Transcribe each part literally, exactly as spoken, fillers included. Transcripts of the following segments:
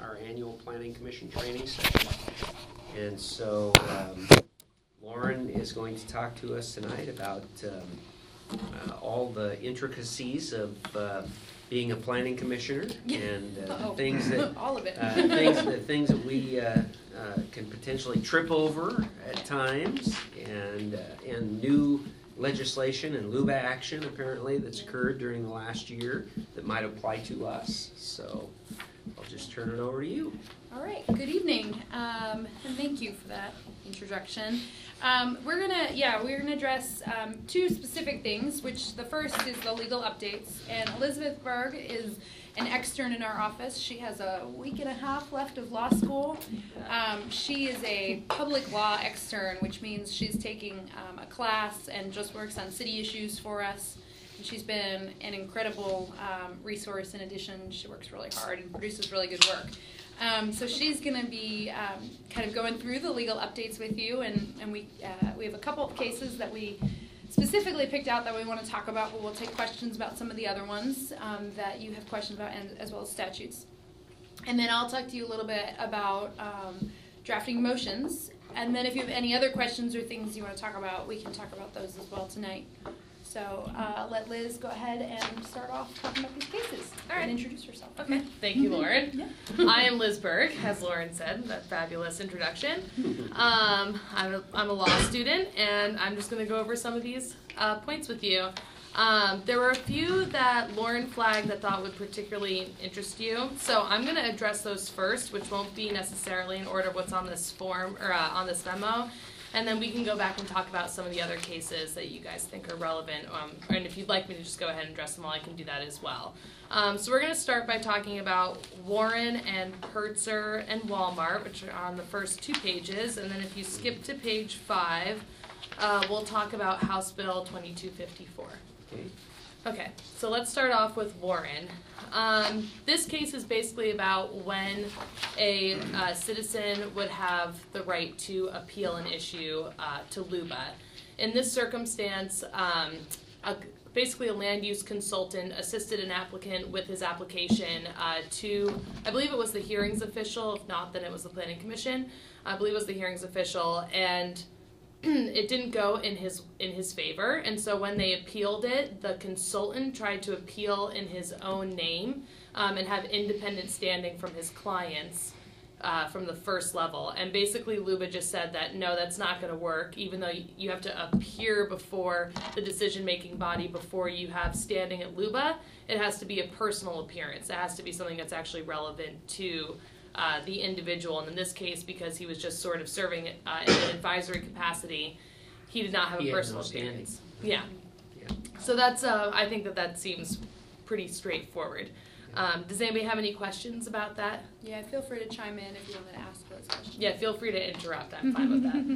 our annual Planning Commission training session. And so um, Lauren is going to talk to us tonight about um, uh, all the intricacies of uh, being a planning commissioner and uh, things that all of it. uh, things that things that we uh, uh, can potentially trip over at times, and uh, and new legislation and L U B A action apparently that's occurred during the last year that might apply to us. So I'll just turn it over to you. All right, good evening, um, and thank you for that introduction. Um, we're gonna, yeah, we're gonna address um, two specific things, which the first is the legal updates, and Elizabeth Berg is an extern in our office. She has a week and a half left of law school. Um, she is a public law extern, which means she's taking um, a class and just works on city issues for us. And she's been an incredible um, resource. In addition, she works really hard and produces really good work. Um, so she's going to be um, kind of going through the legal updates with you, and, and we uh, we have a couple of cases that we specifically picked out that we want to talk about, but we'll take questions about some of the other ones um, that you have questions about, and as well as statutes. And then I'll talk to you a little bit about um, drafting motions, and then if you have any other questions or things you want to talk about, we can talk about those as well tonight. So uh, let Liz go ahead and start off talking about these cases. All right. And introduce yourself. Okay. Thank you, Lauren. Yeah. I am Liz Berg, as Lauren said, that fabulous introduction. Um, I'm, a, I'm a law student, and I'm just going to go over some of these uh, points with you. Um, there were a few that Lauren flagged that thought would particularly interest you, so I'm going to address those first, which won't be necessarily in order of what's on this form or uh, on this memo. And then we can go back and talk about some of the other cases that you guys think are relevant. Um, and if you'd like me to just go ahead and address them all, I can do that as well. Um, so we're going to start by talking about Warren and Pertzer and Walmart, which are on the first two pages. And then if you skip to page five, uh, we'll talk about House Bill twenty-two fifty-four. Okay. Okay, so let's start off with Warren. Um, this case is basically about when a uh, citizen would have the right to appeal an issue uh, to L U B A. In this circumstance, um, a, basically a land use consultant assisted an applicant with his application uh, to, I believe it was the hearings official, if not then it was the Planning Commission. I believe it was the hearings official, and it didn't go in his in his favor, and so when they appealed it, the consultant tried to appeal in his own name um, and have independent standing from his clients uh, from the first level. And basically, L U B A just said that no, that's not going to work. Even though you have to appear before the decision-making body before you have standing at L U B A, it has to be a personal appearance. It has to be something that's actually relevant to Uh, the individual, and in this case, because he was just sort of serving uh, in an advisory capacity, he did not have He a had personal no standing. appearance. Yeah. Yeah. So that's, uh, I think that that seems pretty straightforward. Um, does anybody have any questions about that? Yeah, feel free to chime in if you want to ask those questions. Yeah, feel free to interrupt. I'm fine with that.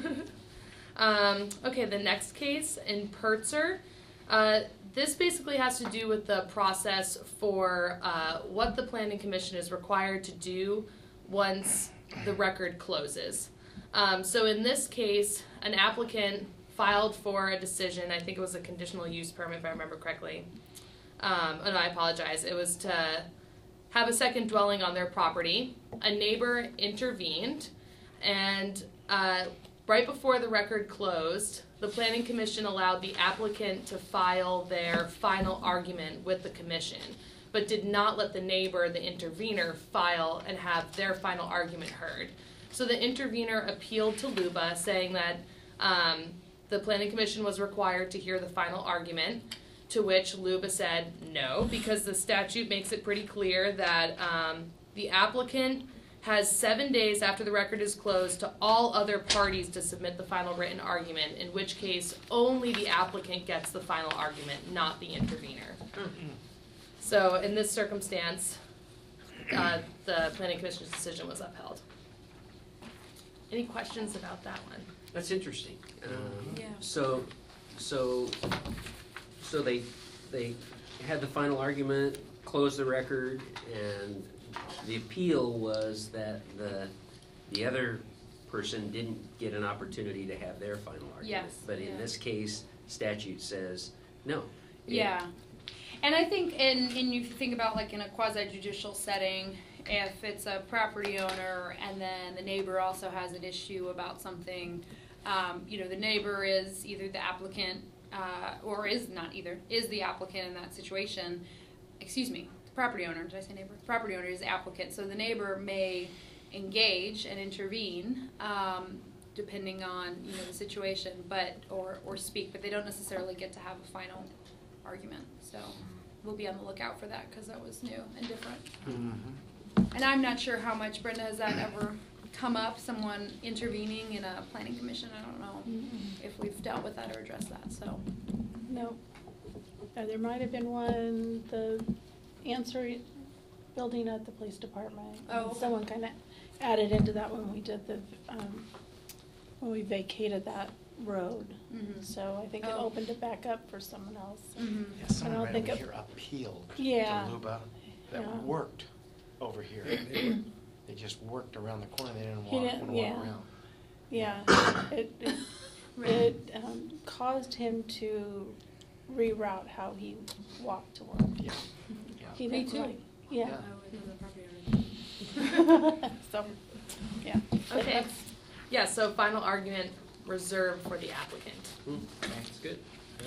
um, okay, the next case in Pertzer. Uh, This basically has to do with the process for uh, what the Planning Commission is required to do once the record closes. Um, so in this case, an applicant filed for a decision. I think it was a conditional use permit, if I remember correctly. Um, oh no, I apologize. It was to have a second dwelling on their property. A neighbor intervened, and uh, right before the record closed, the Planning Commission allowed the applicant to file their final argument with the commission, but did not let the neighbor, the intervener, file and have their final argument heard. So the intervener appealed to L U B A, saying that um, the Planning Commission was required to hear the final argument, to which L U B A said no, because the statute makes it pretty clear that um, the applicant has seven days after the record is closed to all other parties to submit the final written argument, in which case only the applicant gets the final argument, not the intervener. Mm-hmm. So in this circumstance, uh, the Planning Commission's decision was upheld. Any questions about that one? That's interesting. Um, Yeah. So, so, so they they had the final argument, closed the record, and the appeal was that the the other person didn't get an opportunity to have their final argument. Yes, But in yeah. this case, statute says no. It- Yeah. And I think, and, and you think about like in a quasi-judicial setting, if it's a property owner and then the neighbor also has an issue about something, um, you know, the neighbor is either the applicant, uh, or is not either, is the applicant in that situation, excuse me, the property owner, did I say neighbor? Property owner is the applicant, so the neighbor may engage and intervene, um, depending on, you know, the situation, but, or, or speak, but they don't necessarily get to have a final argument, so we'll be on the lookout for that, because that was new and different. Mm-hmm. And I'm not sure how much, Brenda, has that ever come up, someone intervening in a planning commission? I don't know Mm-mm. if we've dealt with that or addressed that, so. No. Uh, there might have been one, the answer building at the police department. Oh, okay. Someone kind of added into that when we did the, um, when we vacated that road. Mhm. So I think it Oh. opened it back up for someone else. Mhm. Yeah, I someone don't right think over it- here appealed Yeah. to Luba that Yeah. worked over here. They, were, they just worked around the corner. They didn't He walk, didn't- want to yeah. walk around. Yeah, it, it, it um, caused him to reroute how he walked to work. Yeah. Yeah. He Me didn't too. like, yeah. Oh, it was a property owner. So, yeah. But Okay. that's- Yeah, so final argument reserved for the applicant. Mm, That's good.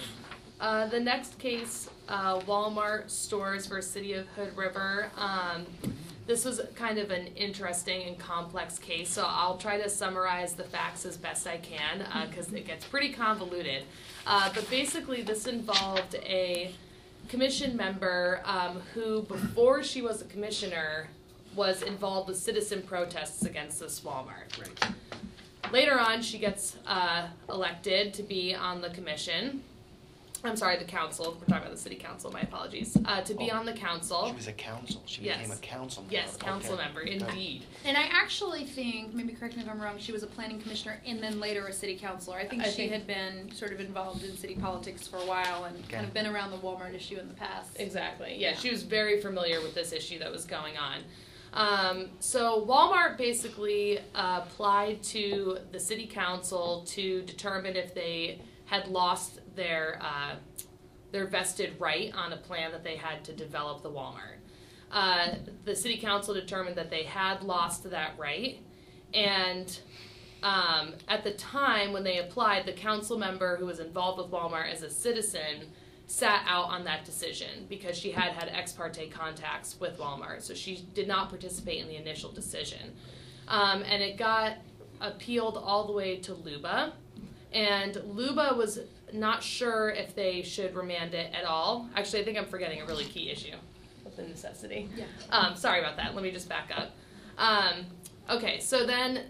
Uh, the next case, uh, Walmart stores versus City of Hood River. Um, this was kind of an interesting and complex case, so I'll try to summarize the facts as best I can, because it gets pretty convoluted. Uh, but basically, this involved a commission member um, who, before she was a commissioner, was involved with citizen protests against this Walmart. Right. Later on, she gets uh, elected to be on the commission. I'm sorry, the council. We're talking about the city council. My apologies. Uh, to be Oh. on the council. She was a council. She Yes. became a council member. Yes, council Okay. member, indeed. And I actually think, maybe correct me if I'm wrong, she was a planning commissioner and then later a city councilor. I think I she think- had been sort of involved in city politics for a while and kind Okay. of been around the Walmart issue in the past. Exactly. Yeah, Yeah. she was very familiar with this issue that was going on. Um, so Walmart basically uh, applied to the city council to determine if they had lost their uh, their vested right on a plan that they had to develop the Walmart. Uh, the city council determined that they had lost that right, and um, at the time when they applied, the council member who was involved with Walmart as a citizen sat out on that decision because she had had ex parte contacts with Walmart, so she did not participate in the initial decision. Um, and it got appealed all the way to Luba, and Luba was not sure if they should remand it at all. Actually, I think I'm forgetting a really key issue with the necessity. Yeah. Um, sorry about that. Let me just back up. Um, okay, so then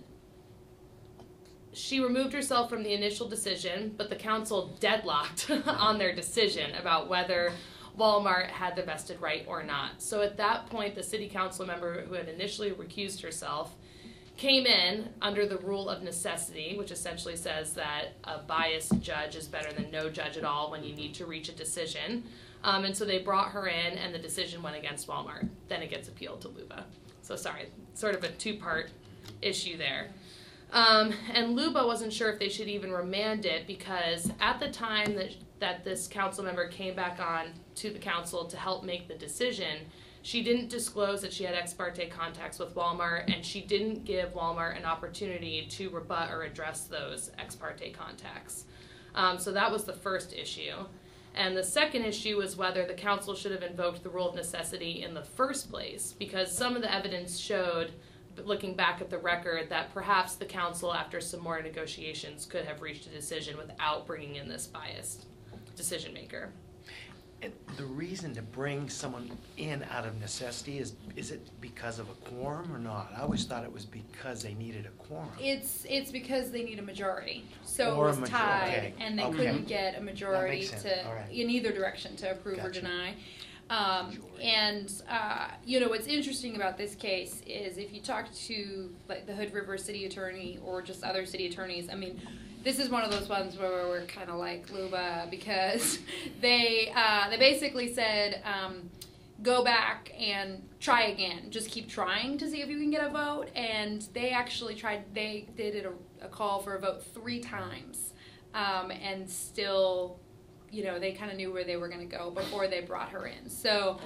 she removed herself from the initial decision, but the council deadlocked on their decision about whether Walmart had the vested right or not. So at that point, the city council member who had initially recused herself came in under the rule of necessity, which essentially says that a biased judge is better than no judge at all when you need to reach a decision. Um, and so they brought her in, and the decision went against Walmart. Then it gets appealed to Luba. So sorry, sort of a two-part issue there. Um, and Luba wasn't sure if they should even remand it because at the time that that this council member came back on to the council to help make the decision, she didn't disclose that she had ex parte contacts with Walmart, and she didn't give Walmart an opportunity to rebut or address those ex parte contacts. Um, so that was the first issue. And the second issue was whether the council should have invoked the rule of necessity in the first place, because some of the evidence showed, looking back at the record, that perhaps the council, after some more negotiations, could have reached a decision without bringing in this biased decision maker. And the reason to bring someone in out of necessity is, is it because of a quorum or not? I always thought it was because they needed a quorum. It's it's because they need a majority. So Or a it was major- tied, okay, and they okay. couldn't get a majority makes sense, to all right. in either direction to approve or Gotcha. deny. Um, Majority. and uh, you know what's interesting about this case is if you talk to like the Hood River city attorney or just other city attorneys, I mean, this is one of those ones where we're kind of like Luba because they uh, they basically said um, go back and try again, just keep trying to see if you can get a vote, and they actually tried. They they did a, a call for a vote three times, um, and still. You know, they kind of knew where they were going to go before they brought her in. So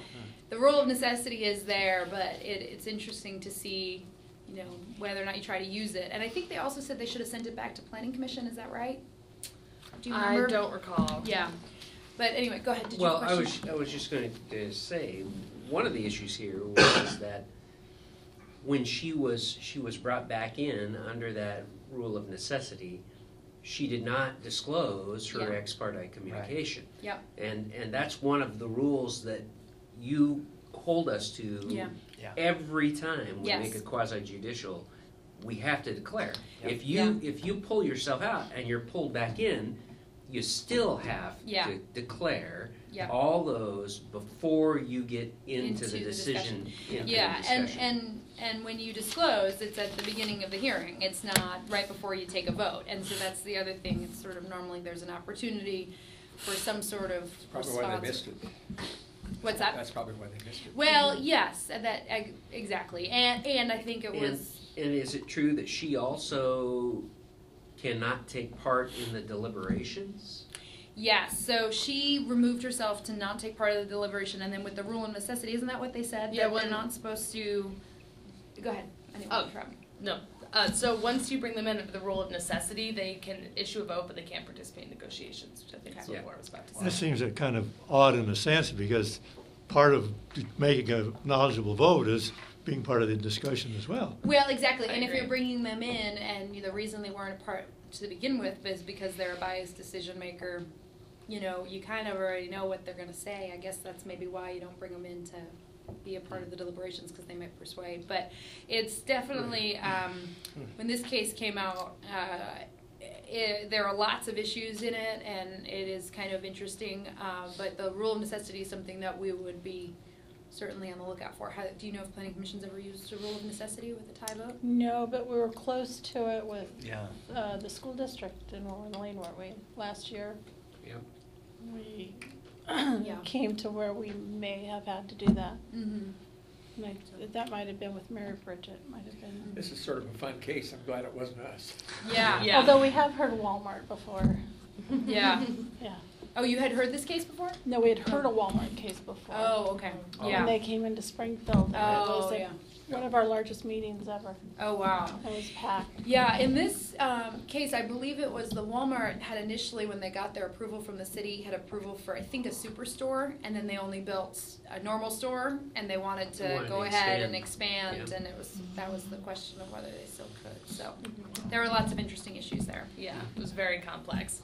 the rule of necessity is there, but it, it's interesting to see, you know, whether or not you try to use it. And I think they also said they should have sent it back to Planning Commission. Is that right? Do you remember? I don't recall. Yeah. But anyway, go ahead. Did Well, you I have a was, question? I was just going to say, one of the issues here was that when she was, she was brought back in under that rule of necessity, she did not disclose her Yeah. ex parte communication. Yep. And, and that's one of the rules that you hold us to Yeah. Yeah. every time we Yes. make a quasi judicial. We have to declare. Yep. If you if you pull yourself out and you're pulled back in, you still have Yeah. to declare Yep. all those before you get into, Into the the decision. into Yeah, the and, discussion. and, and when you disclose, it's at the beginning of the hearing. It's not right before you take a vote. And so that's the other thing. It's sort of normally there's an opportunity for some sort of Probably response. why they missed it. What's that? That's probably why they missed it. Well, yes, that ex- exactly. And and I think it And- was And is it true that she also cannot take part in the deliberations? yes. So she removed herself to not take part of the deliberation, and then with the rule of necessity, isn't that what they said? Yeah, that when- they're not supposed to. Go ahead. I didn't Oh. want to interrupt. No. Uh, so once you bring them in under the rule of necessity, they can issue a vote, but they can't participate in negotiations, which I think is Okay. what Yeah. Laura was about to say. This seems a kind of odd in a sense, because part of making a knowledgeable vote is being part of the discussion as well. Well, exactly. I And if agree. you're bringing them in, and the reason they weren't a part to begin with is because they're a biased decision maker, you know, you kind of already know what they're going to say. I guess that's maybe why you don't bring them in to be a part of the deliberations, because they might persuade. But it's definitely, um, when this case came out, uh, it, there are lots of issues in it, and it is kind of interesting. Uh, but the rule of necessity is something that we would be certainly on the lookout for. How, do you know if planning commission's ever used a rule of necessity with a tie vote? No, but we were close to it with Yeah. uh, the school district in Warren Lane, weren't we, last year? Yep. We Yeah. came to where we may have had to do that. Mm-hmm. And I- That might have been with Mary Bridget, might have been. This is sort of a fun case. I'm glad it wasn't us. Yeah. Yeah. Although we have heard of Walmart before, Yeah. yeah. Oh, you had heard this case before? No, we had heard a Walmart case before. Oh, okay. Oh. When Yeah. they came into Springfield, and it Oh, was like yeah. one of our largest meetings ever. Oh, wow. It was packed. Yeah, in this um, case, I believe it was the Walmart had initially, when they got their approval from the city, had approval for, I think, a superstore, and then they only built a normal store, and they wanted to Wanted go to ahead expand. and expand, Yeah. and it was, that was the question of whether they still could. So there were lots of interesting issues there. Yeah, it was very complex.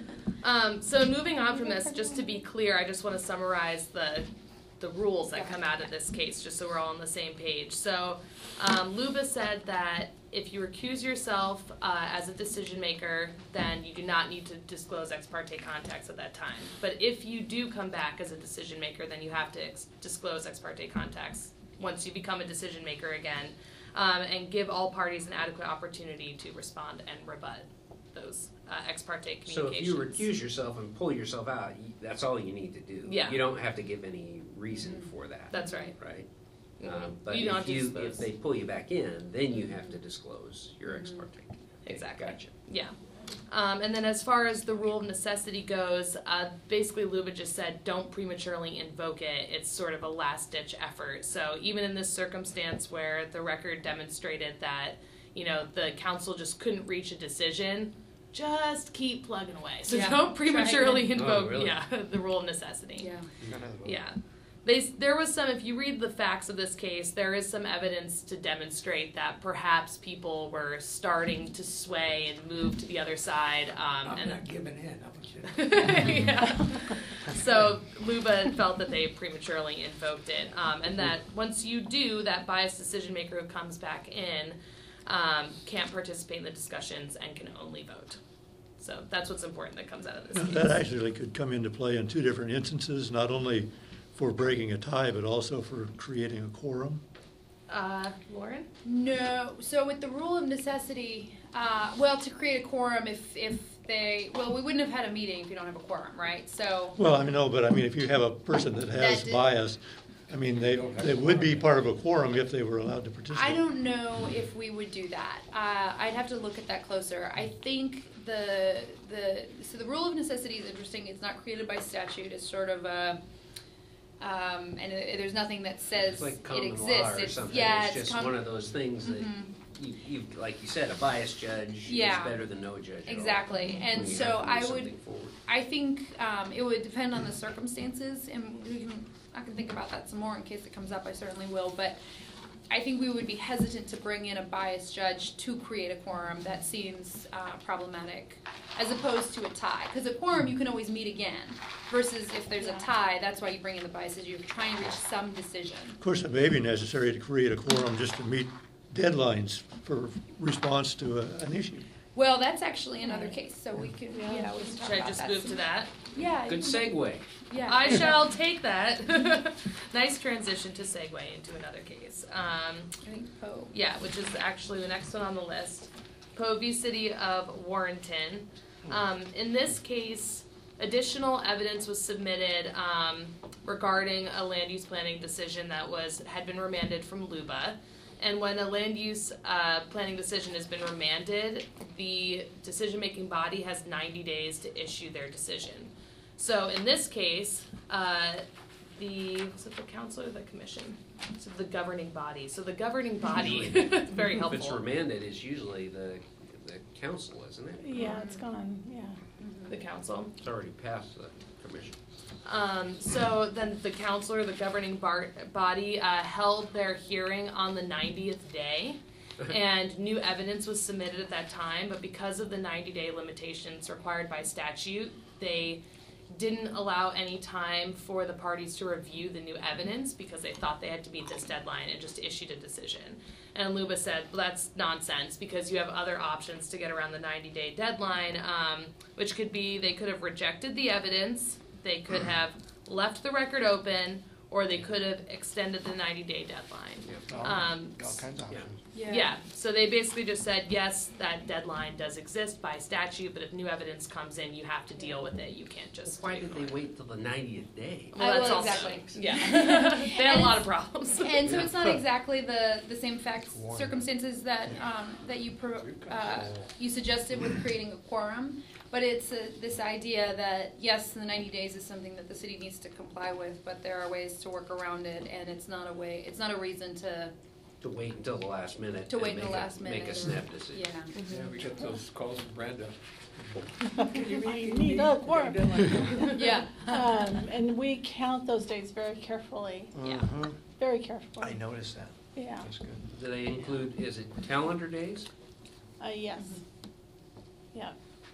Um, so moving on from this, just to be clear, I just want to summarize the the rules that come out of this case, just so we're all on the same page. So um, Luba said that if you recuse yourself uh, as a decision maker, then you do not need to disclose ex parte contacts at that time. But if you do come back as a decision maker, then you have to ex- disclose ex parte contacts once you become a decision maker again, um, and give all parties an adequate opportunity to respond and rebut those uh, ex parte So communications. if you recuse yourself and pull yourself out, you- that's all you need to do. Yeah. You don't have to give any reason for that. That's right. Right? Mhm. Uh, But You don't if have to you, disclose. if they pull you back in, then you have to disclose your ex parte. Okay, Exactly. Gotcha. Yeah. Um, and then as far as the rule of necessity goes, uh, basically Luba just said don't prematurely invoke it. It's sort of a last ditch effort. So even in this circumstance where the record demonstrated that, you know, the council just couldn't reach a decision, just keep plugging away. So Yeah. don't prematurely Try invoke Oh, really? yeah, the rule of necessity. Yeah. None of the vote. Yeah. They, there was some, if you read the facts of this case, there is some evidence to demonstrate that perhaps people were starting to sway and move to the other side. Um, I'm and not giving in. I'm kidding. yeah. So Luba felt that they prematurely invoked it, um, and that once you do, that biased decision maker who comes back in um, can't participate in the discussions and can only vote. So that's what's important that comes out of this Now, case. that actually could come into play in two different instances, not only for breaking a tie, but also for creating a quorum. Uh, Lauren? No, so with the rule of necessity, uh, well, to create a quorum, if, if they, well, we wouldn't have had a meeting if you don't have a quorum, right? So, Well, I mean, no, but I mean, if you have a person that has That- bias, I mean, they, they would be part of a quorum if they were allowed to participate. I don't know if we would do that. Uh, I'd have to look at that closer. I think the, the, so the rule of necessity is interesting. It's not created by statute. It's sort of a, Um, and it, there's nothing that says It's like it common exists. law or It's, something. yeah, It's it's just com- one of those things that Mhm. you, you, like you said, a biased judge Yeah. is better than no judge at all. Exactly. And when you so have to move I would, something forward. I think um, it would depend on the circumstances, and we can, I can think about that some more in case it comes up. I certainly will, but I think we would be hesitant to bring in a biased judge to create a quorum. That seems uh, problematic, as opposed to a tie. Because a quorum you can always meet again, versus if there's a tie, that's why you bring in the biases. You're trying to reach some decision. Of course, it may be necessary to create a quorum just to meet deadlines for response to a, an issue. Well, that's actually another case, so we could, Yeah. yeah, we can talk Should I about just that move some- to that? Yeah. Good you can- segue. Yeah. I shall take that. Nice transition to segue into another case. Um, I think Poe. yeah, which is actually the next one on the list. Poe v. City of Warrenton. Um, in this case, additional evidence was submitted um, regarding a land use planning decision that was had been remanded from LUBA. And when a land use uh, planning decision has been remanded, the decision-making body has ninety days to issue their decision. So in this case, uh, the, was it the council or the commission? So the governing body. So the governing body, very If it's helpful. remanded, it's usually the, the council, isn't it? Yeah, it's gone, yeah. The council. It's already passed the commission. Um, so then the council or the governing bar- body uh, held their hearing on the ninetieth day, and new evidence was submitted at that time, but because of the ninety-day limitations required by statute, they didn't allow any time for the parties to review the new evidence because they thought they had to meet this deadline and just issued a decision. And LUBA said, well, that's nonsense because you have other options to get around the ninety-day deadline, um, which could be they could have rejected the evidence, they could have left the record open, or they could have extended the ninety-day deadline. All Um, all kinds of yeah. options. Yeah, so they basically just said, yes, that deadline does exist by statute, but if new evidence comes in, you have to deal with it. You can't just. Why did ignore they it. wait till the ninetieth day? Well, that's Uh, well, also, exactly. yeah. they had a lot of problems. And so Yeah. it's not exactly the, the same facts, Warning. circumstances that um, that you pro, uh, you suggested with creating a quorum, but it's uh this idea that yes, the ninety days is something that the city needs to comply with, but there are ways to work around it, and it's not a way, it's not a reason to To wait until the last minute. to and wait until make the a- last minute. Make a or- snap decision. Yeah. Yeah, we get those calls from Brenda. You need a quorum. Yeah. Um, and we count those days very carefully, Yeah. Mhm. very carefully. I noticed that. Yeah, That's good. Do they include, is it calendar days? uh, yes. Yeah,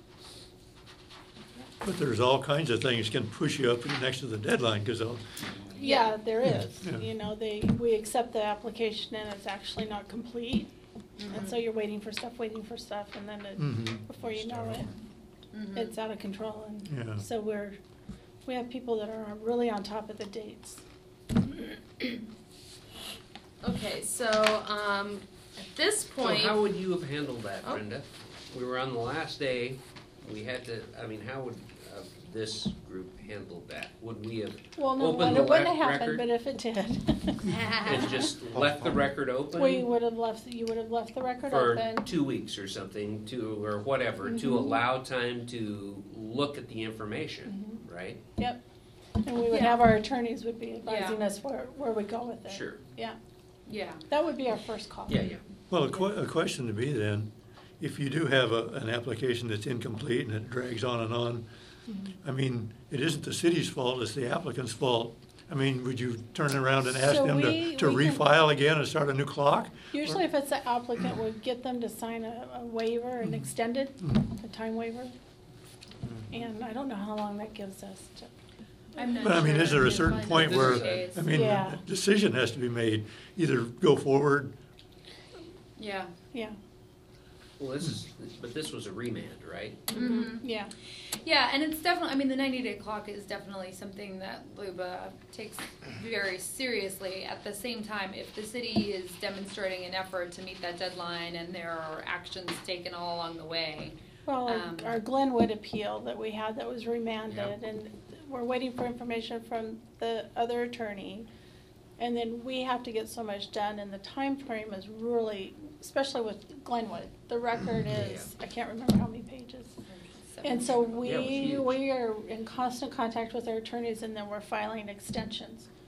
But there's all kinds of things can push you up next to the deadline, because yeah, there is. Yeah. You know, they, we accept the application and it's actually not complete. And so you're waiting for stuff, waiting for stuff, and then it, Mhm. before you know it, Mhm. it's out of control. And Yeah. so we're, we have people that are really on top of the dates. Okay, so um, at this So point, how would you have handled that, Oh. Brenda? We were on the last day, we had to, I mean, how would uh, this group handle that? Would we have Well, no, Open it the wouldn't rec- have happened, record? but if it did. and just left the record open? We would have left, you would have left the record For open. two weeks or something, to, or whatever, to Mhm. allow time to look at the information, Mhm. right? Yep. And we would Yeah. have our attorneys would be advising Yeah. us where, where we go with it. Sure. Yeah, Yeah. that would be our first call. Yeah, yeah. Well, a que- a question to be then, if you do have a, an application that's incomplete and it drags on and on, Mm-hmm. I mean, it isn't the city's fault, it's the applicant's fault. I mean, would you turn around and ask So them we- to, to we can- refile again and start a new clock? Usually if it's the applicant, we'd get them to sign a, a waiver, an extended, Mhm. a time waiver. And I don't know how long that gives us to, I'm not But I mean, sure. is there a It's certain probably point not where, thirty days. I mean, Yeah. a decision has to be made, either go forward, Yeah. yeah, Well, this is, but this was a remand, right? Mhm. yeah. Yeah, and it's definitely, I mean, the ninety-day clock is definitely something that LUBA takes very seriously. At the same time, if the city is demonstrating an effort to meet that deadline and there are actions taken all along the way, Well, Um, our Glenwood appeal that we had that was remanded, Yep. and we're waiting for information from the other attorney. And then we have to get so much done, and the time frame is really, especially with Glenwood, the record is, I can't remember how many pages. And so Yeah, it was we, huge. we are in constant contact with our attorneys, and then we're filing extensions.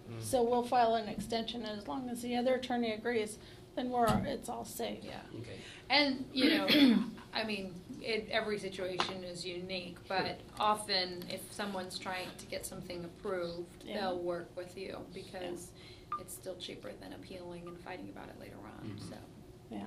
So we'll file an extension, and as long as the other attorney agrees, then we're, it's all safe. Yeah. Okay. And, you know, I mean, it, every situation is unique, but often if someone's trying to get something approved, Yeah. they'll work with you because it's still cheaper than appealing and fighting about it later on, Mhm. so. Yeah.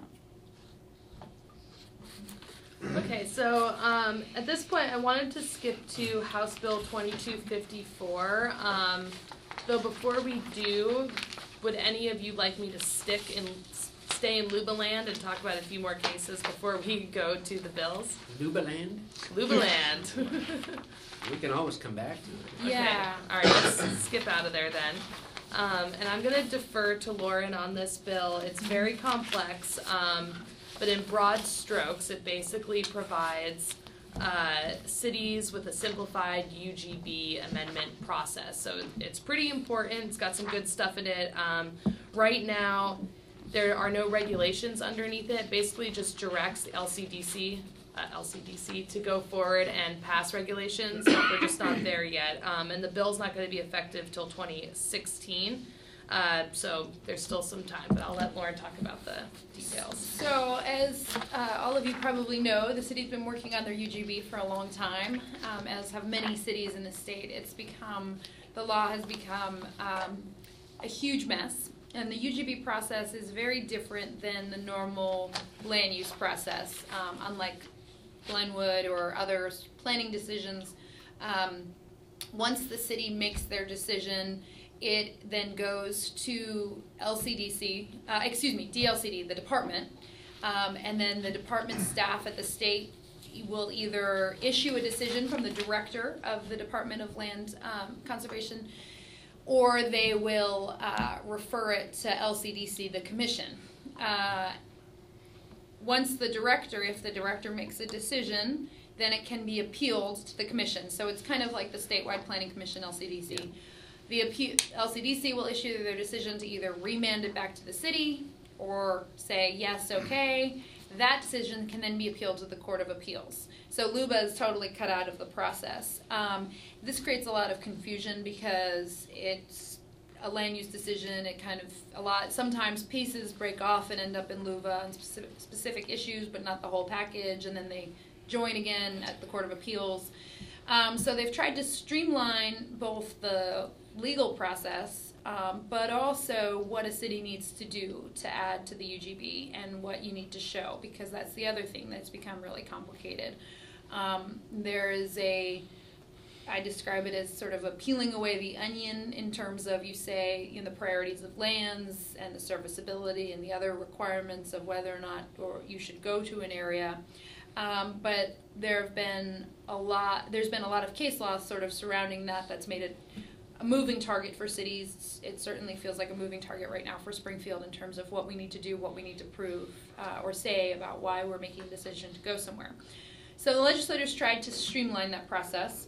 Okay, so um, at this point, I wanted to skip to House Bill twenty-two fifty-four. Um, though before we do, would any of you like me to stick and stay in Lubaland and talk about a few more cases before we go to the bills? Lubaland, Lubaland. we can always come back to it. Yeah. Okay. All right, let's skip out of there then. Um, and I'm going to defer to Lauren on this bill. It's very complex, um, but in broad strokes, it basically provides uh, cities with a simplified U G B amendment process. So it's pretty important. It's got some good stuff in it. Um, right now, there are no regulations underneath it. Basically, just directs the L C D C. Uh, L C D C to go forward and pass regulations. We're just not there yet. Um, and the bill's not going to be effective till twenty sixteen. Uh, so there's still some time, but I'll let Lauren talk about the details. So, as uh, all of you probably know, the city's been working on their U G B for a long time, um, as have many cities in the state. It's become, the law has become um, a huge mess, and the U G B process is very different than the normal land use process, um, unlike Glenwood or other planning decisions. Um, once the city makes their decision, it then goes to L C D C, uh, excuse me, D L C D, the department, um, and then the department staff at the state will either issue a decision from the director of the Department of Land um, Conservation, or they will uh, refer it to L C D C, the commission. Uh, once the director, if the director makes a decision, then it can be appealed to the commission. So it's kind of like the statewide planning commission, L C D C. Yeah. The appeal, L C D C will issue their decision to either remand it back to the city or say, yes, okay. That decision can then be appealed to the Court of Appeals. So LUBA is totally cut out of the process. Um, this creates a lot of confusion because it's a land use decision. It kind of, a lot, sometimes pieces break off and end up in LUBA on specific, specific issues, but not the whole package, and then they join again at the Court of Appeals. Um, so they've tried to streamline both the legal process, um, but also what a city needs to do to add to the U G B and what you need to show, because that's the other thing that's become really complicated. Um, there is a, I describe it as sort of a peeling away the onion in terms of, you say, you know, the priorities of lands and the serviceability and the other requirements of whether or not or you should go to an area. Um, but there have been a lot, there's been a lot of case law sort of surrounding that that's made it a moving target for cities. It certainly feels like a moving target right now for Springfield in terms of what we need to do, what we need to prove, uh, or say about why we're making a decision to go somewhere. So the legislators tried to streamline that process.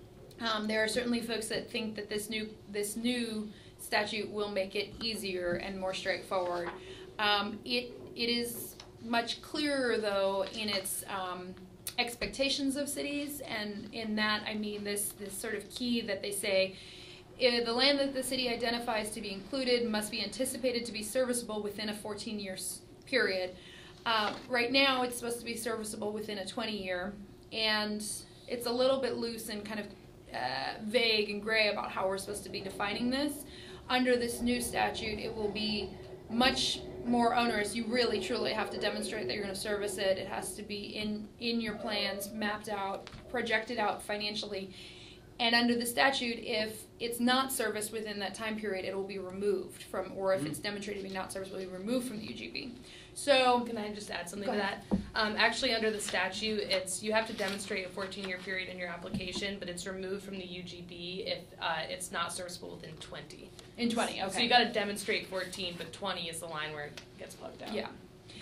Um, there are certainly folks that think that this new this new statute will make it easier and more straightforward. Um, it it is much clearer, though, in its um, expectations of cities, and in that I mean this this sort of key that they say, if the land that the city identifies to be included must be anticipated to be serviceable within a fourteen year period. Uh, right now, it's supposed to be serviceable within a twenty year, and it's a little bit loose and kind of uh, vague and gray about how we're supposed to be defining this. Under this new statute, it will be much more onerous. You really, truly have to demonstrate that you're going to service it. It has to be in, in your plans, mapped out, projected out financially. And under the statute, if it's not serviced within that time period, it will be removed from, or if it's demonstrated to be not serviced, it will be removed from the U G B. So, Can I just add something Go to ahead. that? Um, actually, under the statute, it's you have to demonstrate a fourteen year period in your application, but it's removed from the U G B if uh, it's not serviceable within twenty. in twenty, okay. So you got to demonstrate fourteen, but twenty is the line where it gets plugged out. Yeah.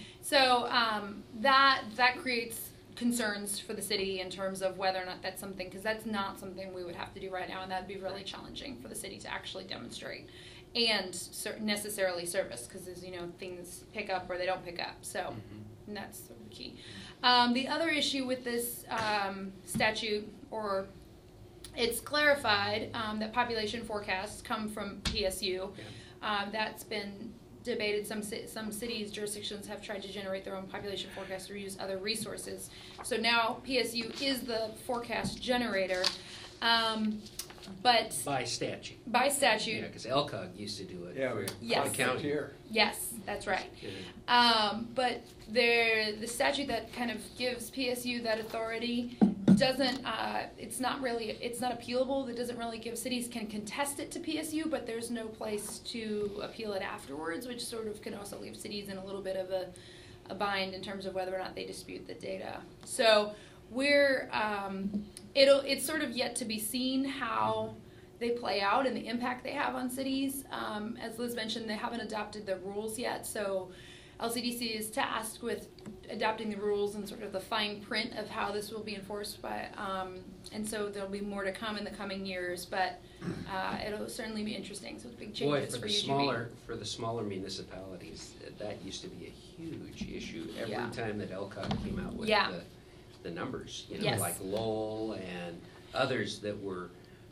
So um, that that creates concerns for the city in terms of whether or not that's something, because that's not something we would have to do right now, and that would be really challenging for the city to actually demonstrate and ser- necessarily service, because as you know, things pick up or they don't pick up. So Mm-hmm. and that's sort of key. Um, the other issue with this um, statute or it's clarified um, that population forecasts come from P S U. Um, that's been debated. Some ci- some cities, jurisdictions have tried to generate their own population forecasts or use other resources. So now P S U is the forecast generator. Um, but By statute. by Yeah, statute, because L C O G used to do it. Yeah, we. Yes. The county. Here. yes, that's right. Yeah. Um, but there, the statute that kind of gives P S U that authority doesn't, uh, it's not really, it's not appealable. That doesn't really give, cities can contest it to P S U, but there's no place to appeal it afterwards, which sort of can also leave cities in a little bit of a, a bind in terms of whether or not they dispute the data. So we're, um, it'll, it's sort of yet to be seen how they play out and the impact they have on cities. Um, as Liz mentioned, they haven't adopted the rules yet, so L C D C is tasked with adopting the rules and sort of the fine print of how this will be enforced by, um, and so there'll be more to come in the coming years, but uh, it'll certainly be interesting. So big Boy, changes for for the U G B. smaller, for the smaller municipalities, uh, that used to be a huge issue. Every Yeah. time that L C O G came out with Yeah. the, the numbers, you know, Yes. like Lowell and others that were,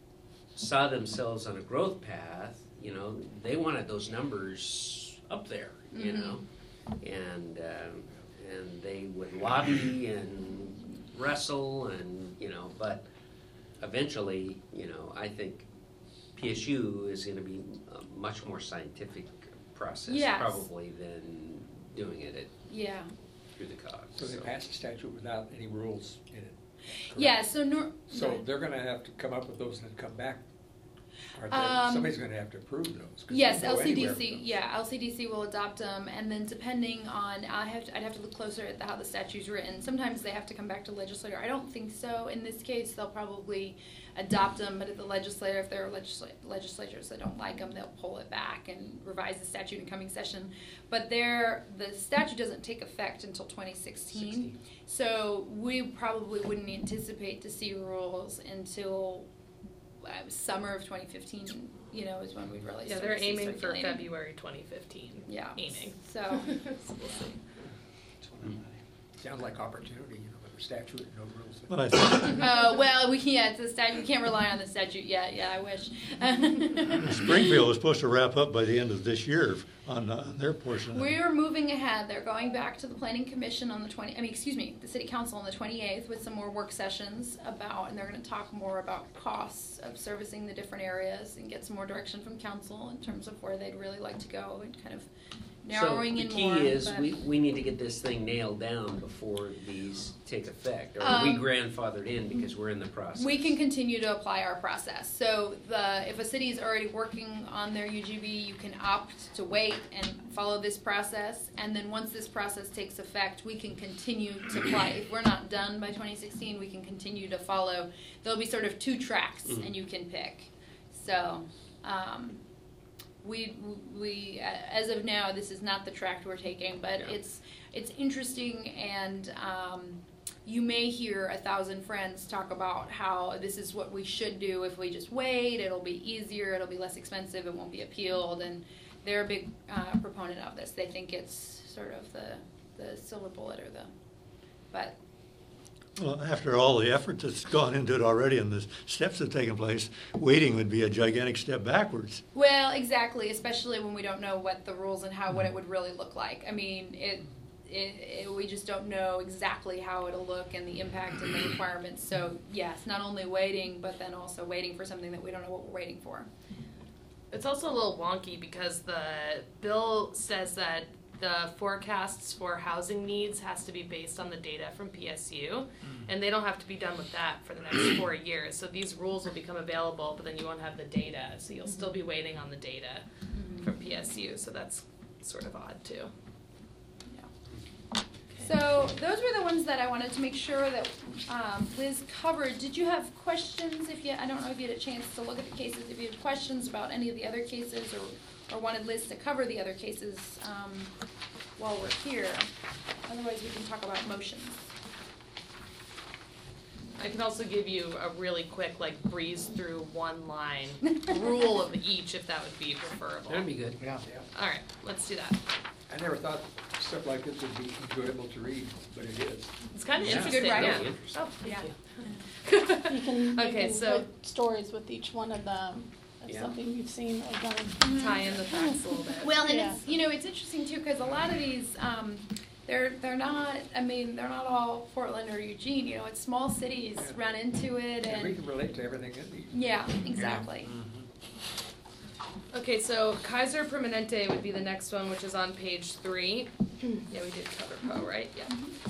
saw themselves on a growth path, you know, they wanted those numbers up there, you Mhm. know? And, um, and they would lobby and wrestle and, you know, but eventually, you know, I think P S U is gonna be a much more scientific process Yes. probably than doing it at, Yeah. through the C O G. So they passed a statute without any rules in it. correct? Yeah, so nor- So they're gonna have to come up with those and then come back. Aren't they? Um, Somebody's gonna have to approve those. 'cause they Yes, don't go anywhere L C D C, with those. yeah, L C D C will adopt them, and then depending on, I have, to, I'd have to look closer at the, how the statute's written. Sometimes they have to come back to legislator. I don't think so. In this case, they'll probably adopt them, but at the legislator, if there are legisla- legislatures that don't like them, they'll pull it back and revise the statute in coming session. But there, the statute doesn't take effect until twenty sixteen. Sixteen. So we probably wouldn't anticipate to see rules until uh, summer of twenty fifteen, you know, is when we'd really Yeah, start they're to see aiming for circulating. February twenty fifteen. Yeah. Aiming. So, So we'll see. Sounds like opportunity, you know, with the statute and no rules. Well, I think uh, well, we can't, the statute, we can't rely on the statute yet, yeah, I wish. Springfield was supposed to wrap up by the end of this year on uh, their portion. of it. We're moving ahead. They're going back to the planning commission on the twenty, I mean, excuse me, the city council on the twenty-eighth with some more work sessions about, and they're gonna talk more about costs of servicing the different areas and get some more direction from council in terms of where they'd really like to go and kind of narrowing in more. So the key is, but- we, we need to get this thing nailed down before these take effect. Or are we Um, grandfathered in because we're in the process? We can continue to apply our process. So the, if a city is already working on their U G B, you can opt to wait and follow this process. And then once this process takes effect, we can continue to apply. If we're not done by twenty sixteen, we can continue to follow. There'll be sort of two tracks Mhm. and you can pick. So, um, we, we, as of now, this is not the track we're taking, but Yeah. it's, it's interesting and, um, you may hear a thousand friends talk about how this is what we should do if we just wait, it'll be easier, it'll be less expensive, it won't be appealed, and they're a big uh, proponent of this. They think it's sort of the, the silver bullet or the, but, Well, after all the effort that's gone into it already and the steps that have taken place, waiting would be a gigantic step backwards. well, exactly, especially when we don't know what the rules and how, what it would really look like. I mean, it, it, it, we just don't know exactly how it'll look and the impact and the requirements. So yes, not only waiting, but then also waiting for something that we don't know what we're waiting for. It's also a little wonky because the bill says that the forecasts for housing needs has to be based on the data from P S U, and they don't have to be done with that for the next four years. So these rules will become available, but then you won't have the data, so you'll still be waiting on the data from P S U. So that's sort of odd too. So those were the ones that I wanted to make sure that um, Liz covered. Did you have questions? If you, I don't know if you had a chance to look at the cases. If you had questions about any of the other cases, or or wanted Liz to cover the other cases um, while we're here. Otherwise, we can talk about motions. I can also give you a really quick, like, breeze through one line rule of each, if that would be preferable. That'd be good. Yeah. All right, let's do that. I never thought stuff like this would be enjoyable to read, but it is. It's kind of Yeah. interesting. Good writing. Yeah. Really interesting. Oh, thank Yeah. you. You can, you Okay, can so- put stories with each one of them, of Yeah. something you've seen or done. Tie in the facts a little bit. Well, and Yeah. it's you know it's interesting too because a lot of these um, they're they're not I mean they're not all Portland or Eugene. You know, it's small cities Yeah. run into it And we and can relate to everything in these. yeah, exactly. Okay, so Kaiser Permanente would be the next one, which is on page three. Yeah, we did cover Poe, right? Yeah.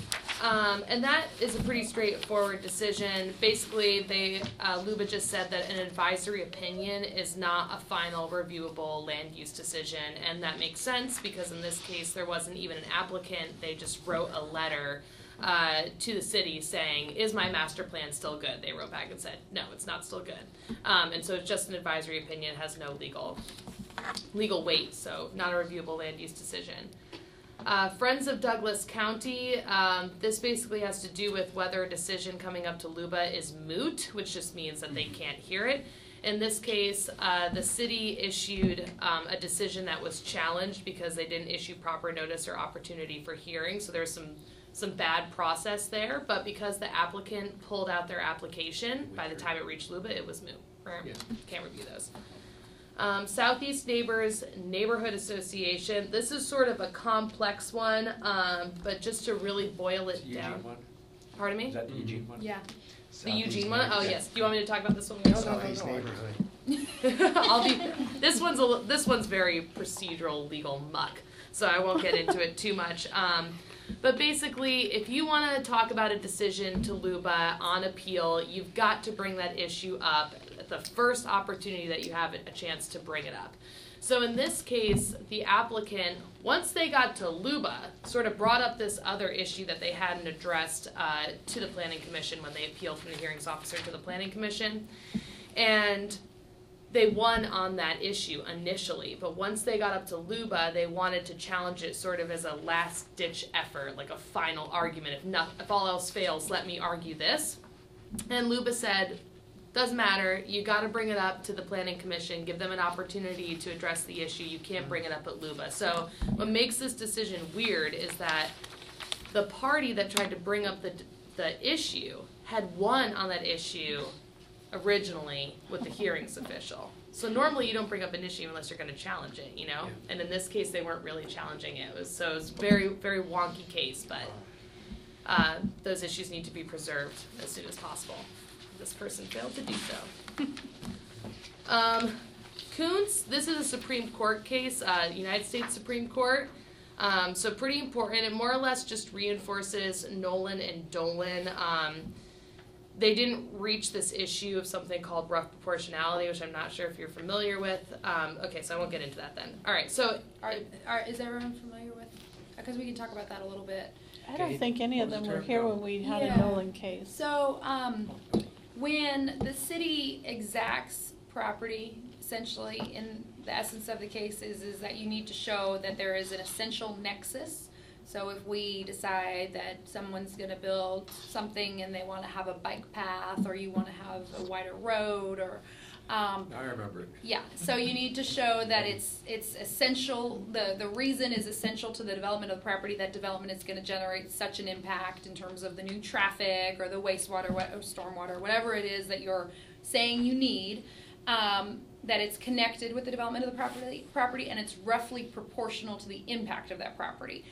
Um, and that is a pretty straightforward decision. Basically, they uh, Luba just said that an advisory opinion is not a final reviewable land use decision, and that makes sense because in this case there wasn't even an applicant. They just wrote a letter uh, to the city saying, "Is my master plan still good?" They wrote back and said, "No, it's not still good," um, and so it's just an advisory opinion. It has no legal legal weight, so not a reviewable land use decision. Uh, Friends of Douglas County, um, this basically has to do with whether a decision coming up to Luba is moot, which just means that they can't hear it. In this case, uh, the city issued um, a decision that was challenged because they didn't issue proper notice or opportunity for hearing, so there's some some bad process there, but because the applicant pulled out their application, by the time it reached Luba, it was moot. Right? Yeah. Can't review those. Um, Southeast Neighbors Neighborhood Association. This is sort of a complex one, um, but just to really boil it Is the down. Eugene one? Pardon me? Is that the Eugene one? Yeah. The Eugene one? Oh yes. Do you want me to talk about this one? No, no, no, Southeast no. neighborhood. I'll be. This one's a. li- This one's very procedural legal muck, so I won't get into it too much. Um, but basically, if you want to talk about a decision to Luba on appeal, you've got to bring that issue up at the first opportunity that you have a chance to bring it up. So in this case, the applicant, once they got to Luba, sort of brought up this other issue that they hadn't addressed uh, to the Planning Commission when they appealed from the hearings officer to the Planning Commission. And they won on that issue initially, but once they got up to Luba, they wanted to challenge it sort of as a last-ditch effort, like a final argument. If, not, if all else fails, let me argue this. And Luba said, doesn't matter, you got to bring it up to the Planning Commission, give them an opportunity to address the issue. You can't bring it up at Luba. So what makes this decision weird is that the party that tried to bring up the the issue had won on that issue originally with the hearings official. So normally you don't bring up an issue unless you're going to challenge it, you know? Yeah. And in this case, they weren't really challenging it. It was, so it was a very, very wonky case, but uh, those issues need to be preserved as soon as possible. This person failed to do so. um, Kuntz, this is a Supreme Court case, uh, United States Supreme Court. Um, so pretty important. It more or less just reinforces Nolan and Dolan. Um, they didn't reach this issue of something called rough proportionality, which I'm not sure if you're familiar with. Um, okay, so I won't get into that then. All right, so Are, are is everyone familiar with? Because we can talk about that a little bit. I don't Okay. think any of What was them the were term here called? when we had Yeah. a Nolan case. So, um, when the city exacts property, essentially, in the essence of the case is, is that you need to show that there is an essential nexus. So if we decide that someone's gonna build something and they wanna have a bike path, or you wanna have a wider road, or, um, I remember it. yeah, so you need to show that it's it's essential, the, the reason is essential to the development of the property. That development is gonna generate such an impact in terms of the new traffic or the wastewater, what- or stormwater, whatever it is that you're saying you need, um, that it's connected with the development of the property, property, and it's roughly proportional to the impact of that property.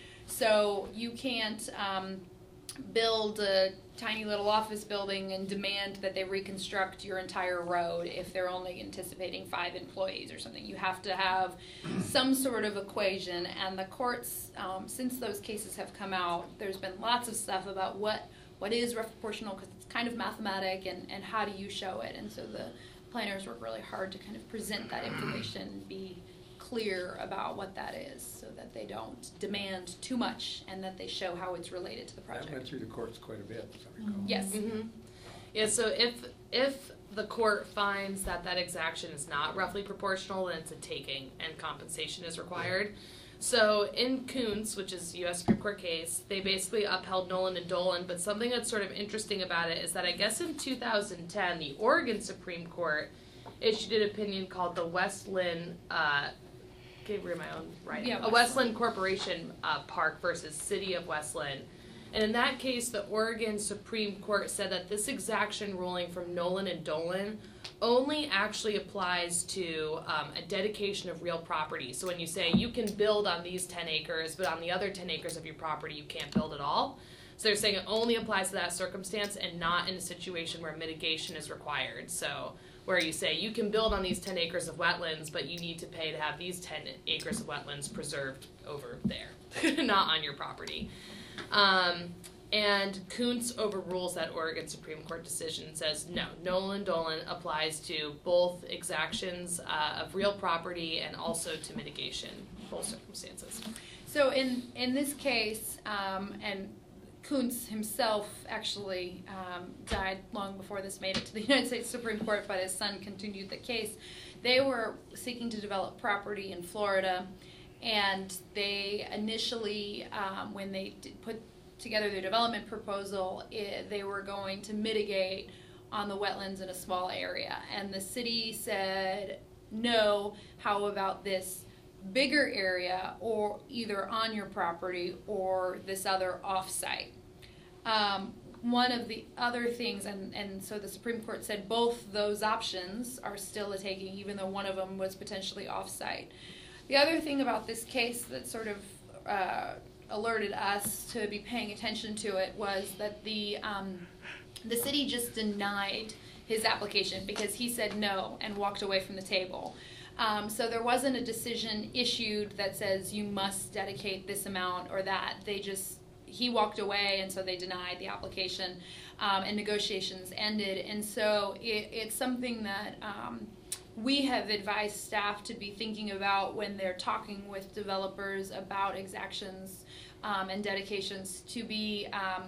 So you can't, um, build a tiny little office building and demand that they reconstruct your entire road if they're only anticipating five employees or something. You have to have some sort of equation, and the courts, um, since those cases have come out, there's been lots of stuff about what what is rough proportional, because it's kind of mathematic, and, and how do you show it. And so the planners work really hard to kind of present that information and be clear about what that is, so that they don't demand too much and that they show how it's related to the That went project. through the courts quite a bit, as I recall. Yes. Mm-hmm. Yeah, so if if the court finds that that exaction is not roughly proportional, then it's a taking and compensation is required. So in Kuntz, which is a U S Supreme Court case, they basically upheld Nolan and Dolan, but something that's sort of interesting about it is that I guess in two thousand ten, the Oregon Supreme Court issued an opinion called the West Lynn uh, can't read my own writing. Yeah, a Westland Corporation uh, Park versus City of Westland. And in that case, the Oregon Supreme Court said that this exaction ruling from Nolan and Dolan only actually applies to um, a dedication of real property. So when you say you can build on these ten acres, but on the other ten acres of your property you can't build at all. So they're saying it only applies to that circumstance and not in a situation where mitigation is required. So where you say you can build on these ten acres of wetlands, but you need to pay to have these ten acres of wetlands preserved over there, not on your property. Um, and Kuntz overrules that Oregon Supreme Court decision and says, no, Nolan Dolan applies to both exactions uh, of real property and also to mitigation, both circumstances. So in, in this case, um, and Kuntz himself actually um, died long before this made it to the United States Supreme Court, but his son continued the case. They were seeking to develop property in Florida, and they initially, um, when they did put together their development proposal, it, they were going to mitigate on the wetlands in a small area. And the city said, no, how about this bigger area, or either on your property or this other off-site. Um, one of the other things, and, and so the Supreme Court said both those options are still a taking, even though one of them was potentially off-site. The other thing about this case that sort of uh, alerted us to be paying attention to it was that the um, the city just denied his application because he said no and walked away from the table. Um, so there wasn't a decision issued that says you must dedicate this amount or that. They just, he walked away, and so they denied the application, um, and negotiations ended. And so it, it's something that um, we have advised staff to be thinking about when they're talking with developers about exactions um, and dedications, to be um,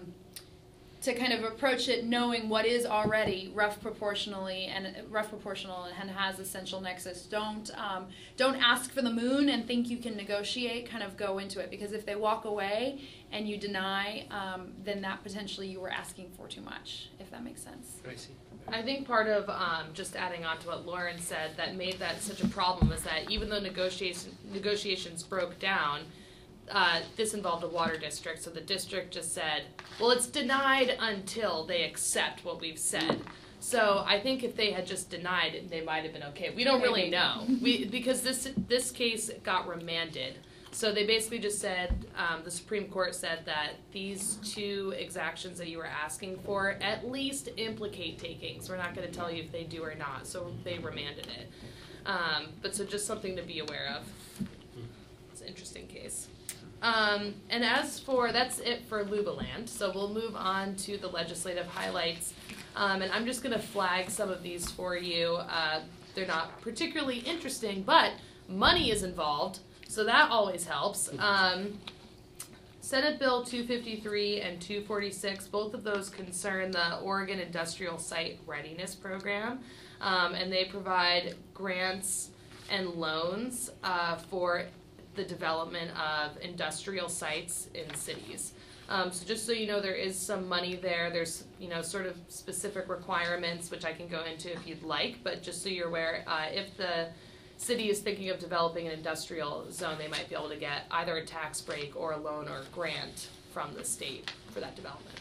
to kind of approach it knowing what is already rough proportionally and uh, rough proportional and has essential nexus. Don't um, don't ask for the moon and think you can negotiate. Kind of go into it, because if they walk away and you deny, um, then that potentially you were asking for too much. If that makes sense. I see. I think part of, um, just adding on to what Lauren said, that made that such a problem is that even though negotiation, negotiations broke down, uh, this involved a water district, so the district just said, well, it's denied until they accept what we've said. So I think if they had just denied it, they might have been okay. We don't really know, we, because this this case got remanded. So they basically just said, um, the Supreme Court said that these two exactions that you were asking for at least implicate takings. We're not going to tell you if they do or not, so they remanded it. Um, but so just something to be aware of. It's an interesting case. Um, and as for, that's it for Lubaland. So we'll move on to the legislative highlights. Um, and I'm just going to flag some of these for you. Uh, they're not particularly interesting, but money is involved. So that always helps. Um, Senate Bill two fifty-three and two forty-six, both of those concern the Oregon Industrial Site Readiness Program, um, and they provide grants and loans uh, for the development of industrial sites in cities. Um, so just so you know, there is some money there. There's, you know, sort of specific requirements, which I can go into if you'd like, but just so you're aware, uh, if the city is thinking of developing an industrial zone, they might be able to get either a tax break or a loan or grant from the state for that development.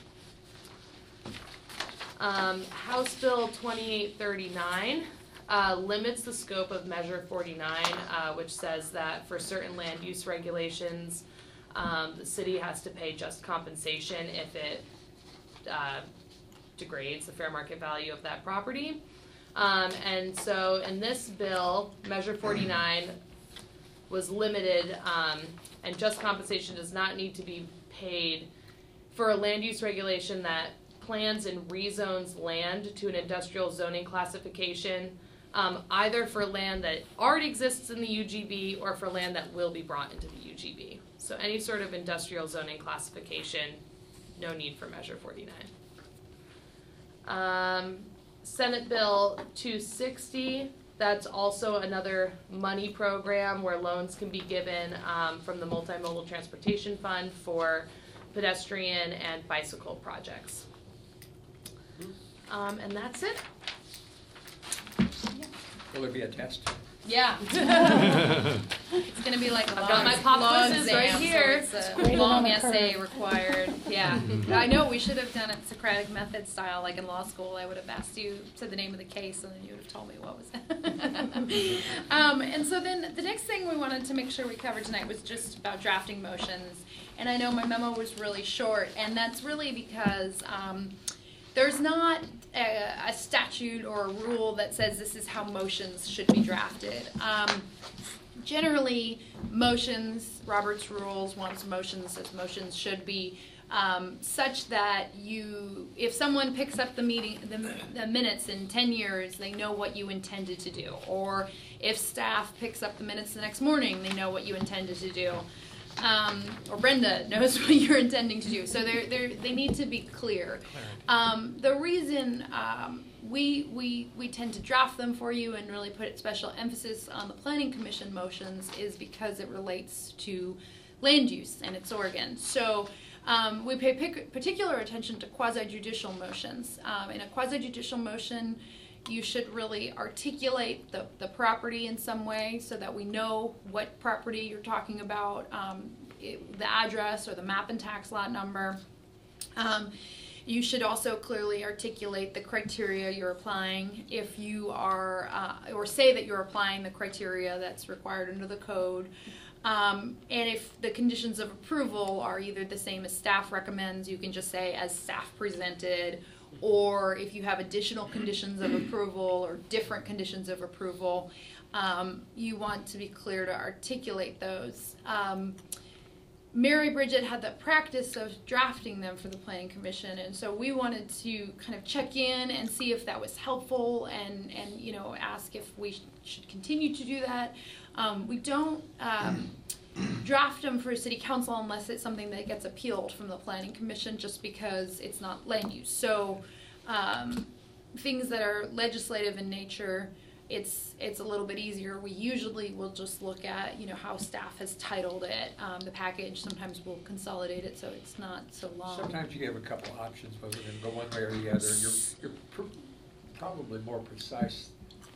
Um, House Bill twenty-eight thirty-nine uh, limits the scope of Measure forty-nine, uh, which says that for certain land use regulations, um, the city has to pay just compensation if it uh, degrades the fair market value of that property. Um, and so in this bill, Measure forty-nine was limited, um, and just compensation does not need to be paid for a land use regulation that plans and rezones land to an industrial zoning classification, um, either for land that already exists in the U G B or for land that will be brought into the U G B. So any sort of industrial zoning classification, no need for Measure forty-nine. Um, Senate Bill two sixty, that's also another money program where loans can be given um, from the Multimodal Transportation Fund for pedestrian and bicycle projects. Um, and that's it. Will there be a test? Yeah. It's gonna be like a I've law, got my pop law quizzes exam, right so here. it's a Graded long on the essay curve. required. Yeah, I know we should have done it Socratic method style, like in law school. I would have asked you to the name of the case, and then you would have told me what was it. um, and so then the next thing we wanted to make sure we covered tonight was just about drafting motions. And I know my memo was really short, and that's really because um, there's not a, a statute or a rule that says this is how motions should be drafted. Um, generally, motions, Robert's rules wants motions as motions should be um, such that you, if someone picks up the meeting, the, the minutes in ten years, they know what you intended to do. Or if staff picks up the minutes the next morning, they know what you intended to do. Um, or Brenda knows what you're intending to do. So they're, they're, they need to be clear. Um, the reason um, we, we, we tend to draft them for you and really put special emphasis on the Planning Commission motions is because it relates to land use and its organ. So um, we pay pic- particular attention to quasi-judicial motions. Um, in a quasi-judicial motion, you should really articulate the, the property in some way so that we know what property you're talking about, um, it, the address or the map and tax lot number. Um, you should also clearly articulate the criteria you're applying. If you are, uh, or say that you're applying the criteria that's required under the code. Um, and if the conditions of approval are either the same as staff recommends, you can just say as staff presented. Or if you have additional conditions of approval or different conditions of approval, um, you want to be clear to articulate those. Um, Mary Bridget had the practice of drafting them for the Planning Commission, and so we wanted to kind of check in and see if that was helpful, and, and you know, ask if we sh- should continue to do that. Um, we don't um, draft them for City Council unless it's something that gets appealed from the Planning Commission, just because it's not land use. So um, things that are legislative in nature, it's it's a little bit easier. We usually will just look at, you know, how staff has titled it, um, the package. Sometimes we'll consolidate it so it's not so long. Sometimes you have a couple of options, whether to go one way or the other. You're, you're pr- probably more precise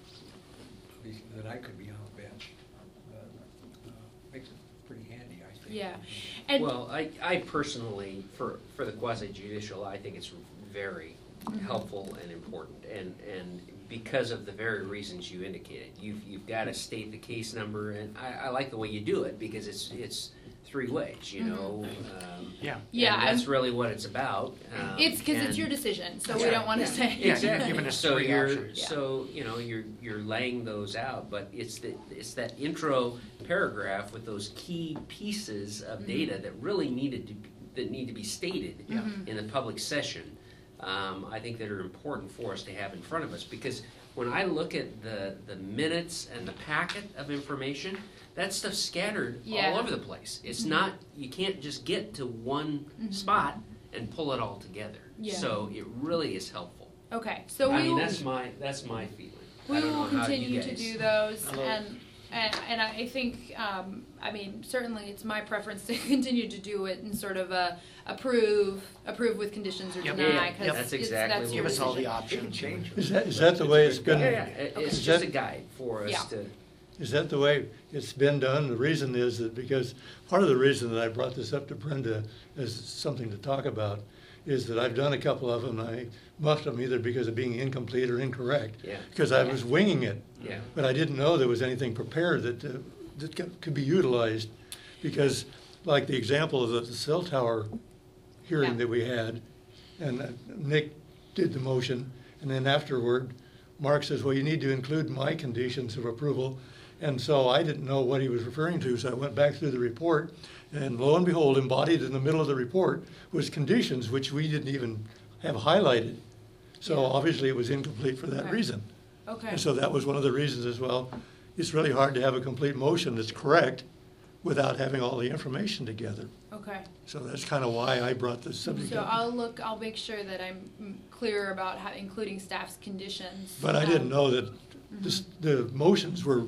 than I could be on the bench. But, uh, makes it pretty handy, I think. Yeah. And Well, I, I personally, for, for the quasi-judicial, I think it's very Mhm. helpful and important, and, and because of the very reasons you indicated. You've, you've got to state the case number, and I, I like the way you do it, because it's, it's three ways, you Mhm. know? um, Yeah. Yeah, and that's I'm- really what it's about. um, it's because it's and- your decision, so Yeah, we don't want to yeah. say. Yeah, Exactly. giving us So three you're, options. Yeah. so, you know, you're, you're laying those out, but it's the, it's that intro paragraph with those key pieces of Mhm. data that really needed to, be- that need to be stated Yeah. Mhm. in the public session. Um, I think that are important for us to have in front of us, because when I look at the, the minutes and the packet of information, that stuff's scattered Yeah. all over the place. It's Mhm. not, you can't just get to one Mhm. spot and pull it all together. Yeah. So it really is helpful. Okay, so I we mean, will, that's my, that's my feeling. I we don't will know how you continue to guys- do those, Hello. and, and, and I think, um, I mean, certainly it's my preference to continue to do it in sort of a approve, approve with conditions or Yep. deny, Yeah, yeah, because that's it's, exactly that's what your Give us all the decision. It can options. change. Is that, is that the way it's been? Yeah, yeah, it- it's Is just that- a guide for us Yeah. to, Is that the way it's been done? The reason is that because, part of the reason that I brought this up to Brenda as something to talk about is that I've done a couple of them, I muffed them either because of being incomplete or incorrect. Yeah. Because I was winging it. yeah. But I didn't know there was anything prepared that, uh, that could- could be utilized. Because, like the example of the the cell tower hearing Yeah. that we had, and uh, Nick did the motion, and then afterward, Mark says, well, you need to include my conditions of approval. And so I didn't know what he was referring to, so I went back through the report, and lo and behold, embodied in the middle of the report was conditions which we didn't even have highlighted. So Yeah. obviously it was incomplete for that Okay. reason. Okay, And so that was one of the reasons as well. It's really hard to have a complete motion that's correct without having all the information together. okay. So that's kind of why I brought this subject So up. I'll look, I'll make sure that I'm mm, clear about how, including staff's conditions. But I didn't Um, know that this, the motions were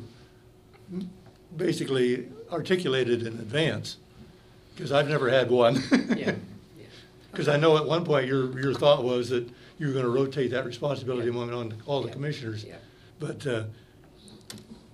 basically articulated in advance, because I've never had one. Yeah. Because I know at one point your, your thought was that you were going to rotate that responsibility Yeah. among on all the Yeah. commissioners. Yeah. But, uh,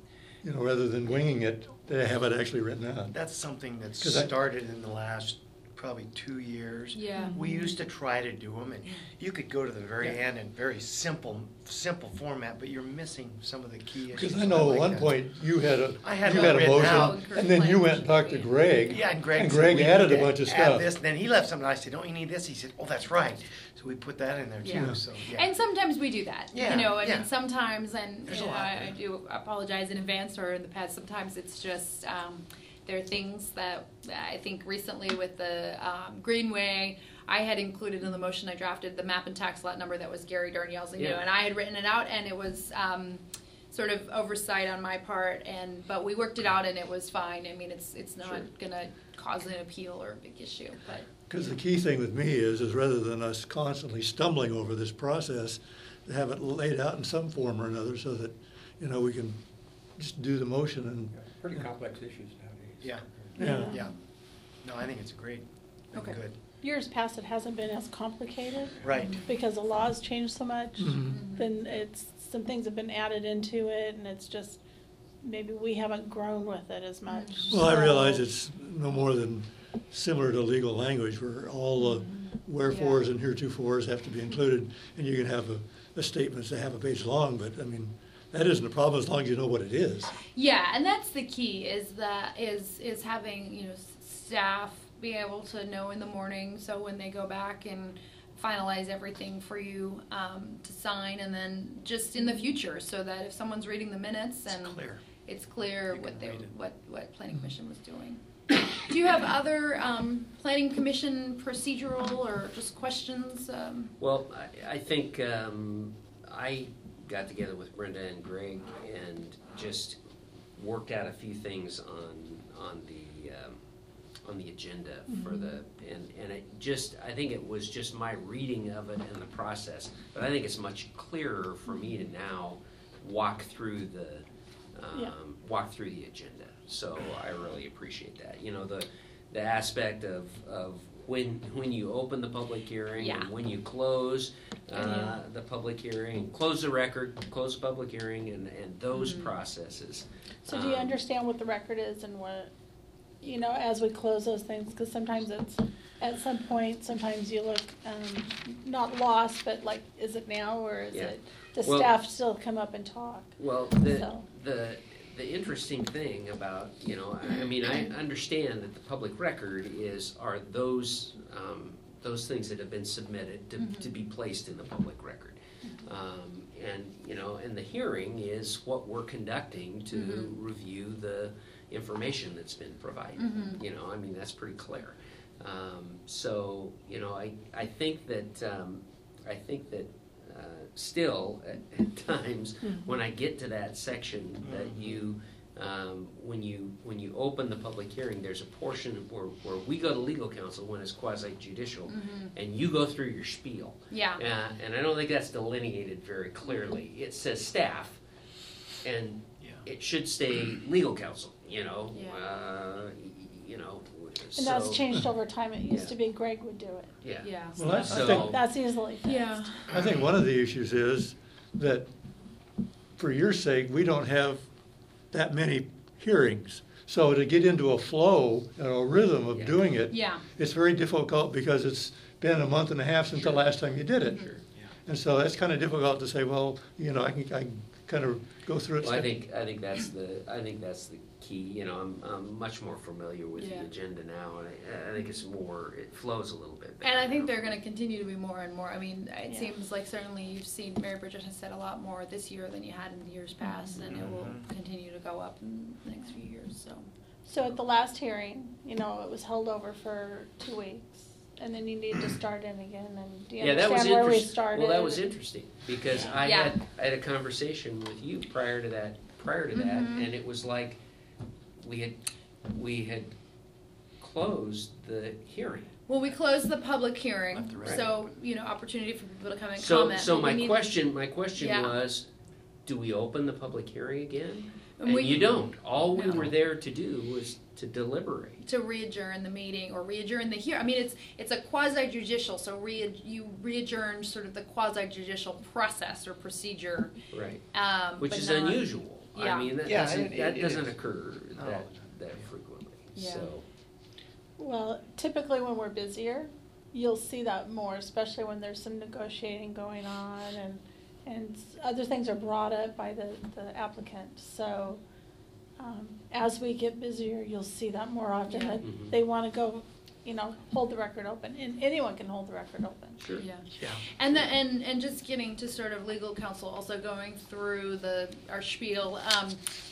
you know, rather than winging it, they have it actually written out. That's something that's 'Cause I- started in the last probably two years. Yeah. We used to try to do them, and you could go to the very Yeah. end in very simple, simple format, but you're missing some of the key issues. Because I know like at one that. point, you had a, I had you it had a written out. motion, and then you went and talked to Greg. Yeah, and Greg. And said, Greg "We added need a to bunch of add stuff. this." Then he left something, I said, "Don't you need this?" He said, "Oh, that's right." So we put that in there Yeah. too, so, yeah. And sometimes we do that. Yeah, You know, I yeah. mean, sometimes, and There's you a know, lot, I, I yeah. do apologize in advance or in the past, sometimes it's just, um, there are things that I think recently with the um, Greenway, I had included in the motion I drafted the map and tax lot number that was Gary Darnielle's and you, Yeah. and I had written it out, and it was um, sort of oversight on my part, and but we worked it out and it was fine. I mean, it's it's not Sure. gonna cause an appeal or a big issue, but. Because the key thing with me is, is rather than us constantly stumbling over this process, to have it laid out in some form or another so that, you know, we can just do the motion and, Yeah, Pretty complex issues nowadays. Yeah, yeah. yeah. No, I think it's great, and Okay. good. Years past, it hasn't been as complicated Right. because the laws changed so much. Mhm. Then it's, some things have been added into it, and it's just, maybe we haven't grown with it as much. Well, I So- realize it's no more than similar to legal language where all the wherefores and heretofores have to be included, and you can have a, a statement that's a half a page long, but I mean, that isn't a problem as long as you know what it is. Yeah, and that's the key is that is is having you know s- staff be able to know in the morning, so when they go back and finalize everything for you um, to sign, and then just in the future, so that if someone's reading the minutes It's and clear. it's clear You what can they read it. what what planning commission was doing. Do you have other um, planning commission procedural or just questions? Um, Well, I, I think um, I got together with Brenda and Greg and just worked out a few things on on the um, on the agenda for the and and it just I think it was just my reading of it and the process, but I think it's much clearer for me to now walk through the um, Yeah. walk through the agenda. So I really appreciate that. You know, the the aspect of of when when you open the public hearing Yeah. and when you close uh, Yeah. the public hearing, close the record, close the public hearing, and and those Mhm. processes. So do you Um, understand what the record is and what, you know, as we close those things, because sometimes it's, at some point, sometimes you look, um, not lost, but like, is it now, or is Yeah. it, the Well- staff still come up and talk? Well, the, So- the, the interesting thing about, you know, I I mean, I understand that the public record is, are those, um, those things that have been submitted to, Mhm. to be placed in the public record. Um, and, you know, and the hearing is what we're conducting to Mhm. review the information that's been provided. Mhm. You know, I mean, that's pretty clear. Um, so, you know, I, I think that, um, I think that, uh, still, at, at times, when I get to that section that you, um, when you, when you open the public hearing, there's a portion where, where we go to legal counsel when it's quasi judicial, Mhm. and you go through your spiel. Yeah. Uh, and I don't think that's delineated very clearly. It says staff, and Yeah. it should say legal counsel, you know, Yeah. uh, y- y- you know, And that's so- changed over time, it used Yeah. to be Greg would do it. Yeah. Yeah. Well, that's, I So- think, That's easily fixed. Yeah. I think one of the issues is that, for your sake, we don't have that many hearings. So to get into a flow and a rhythm of Yeah. doing it, Yeah. it's very difficult because it's been a month and a half since the Sure. last time you did it. Sure. Yeah. And so that's kind of difficult to say, well, you know, I can, I can kind of go through it. Well, I think, I think that's the, I think that's the key, you know, I'm, I'm much more familiar with the Yeah. agenda now, and I, I think it's more, it flows a little bit better. And I think they're going to continue to be more and more. I mean, it Yeah. seems like certainly you've seen, Mary Bridget has said a lot more this year than you had in the years past, and it will Mhm. continue to go up in the next few years, so. So at the last hearing, you know, it was held over for two weeks, and then you need to start in again, and do you Yeah, that was understand where we interesting. started? Well, that was interesting, because I Yeah. had, I had a conversation with you prior to that, prior to that, Mhm. and it was like, we had, we had closed the hearing. Well, we closed the public hearing, Left the record. so, you know, opportunity for people to come and So, comment. so but we my need- question, my question Yeah. was, do we open the public hearing again? And And we- you don't. All we No. were there to do was to deliberate. To re-adjourn the meeting or re-adjourn the hear, I mean, it's, it's a quasi-judicial, so re, you re-adjourn sort of the quasi-judicial process or procedure, Right. um, Which but is not- unusual. Yeah. I mean, that Yeah, doesn't, it- that it doesn't is. occur Not that, all the time. that frequently, Yeah. so. Well, typically when we're busier, you'll see that more, especially when there's some negotiating going on and, and other things are brought up by the, the applicant. So, um, as we get busier, you'll see that more often, Yeah. that Mhm. they wanna go, you know, hold the record open, and anyone can hold the record open. Sure. Yeah. Yeah. And the, and, and just getting to sort of legal counsel, also going through the, our spiel, um,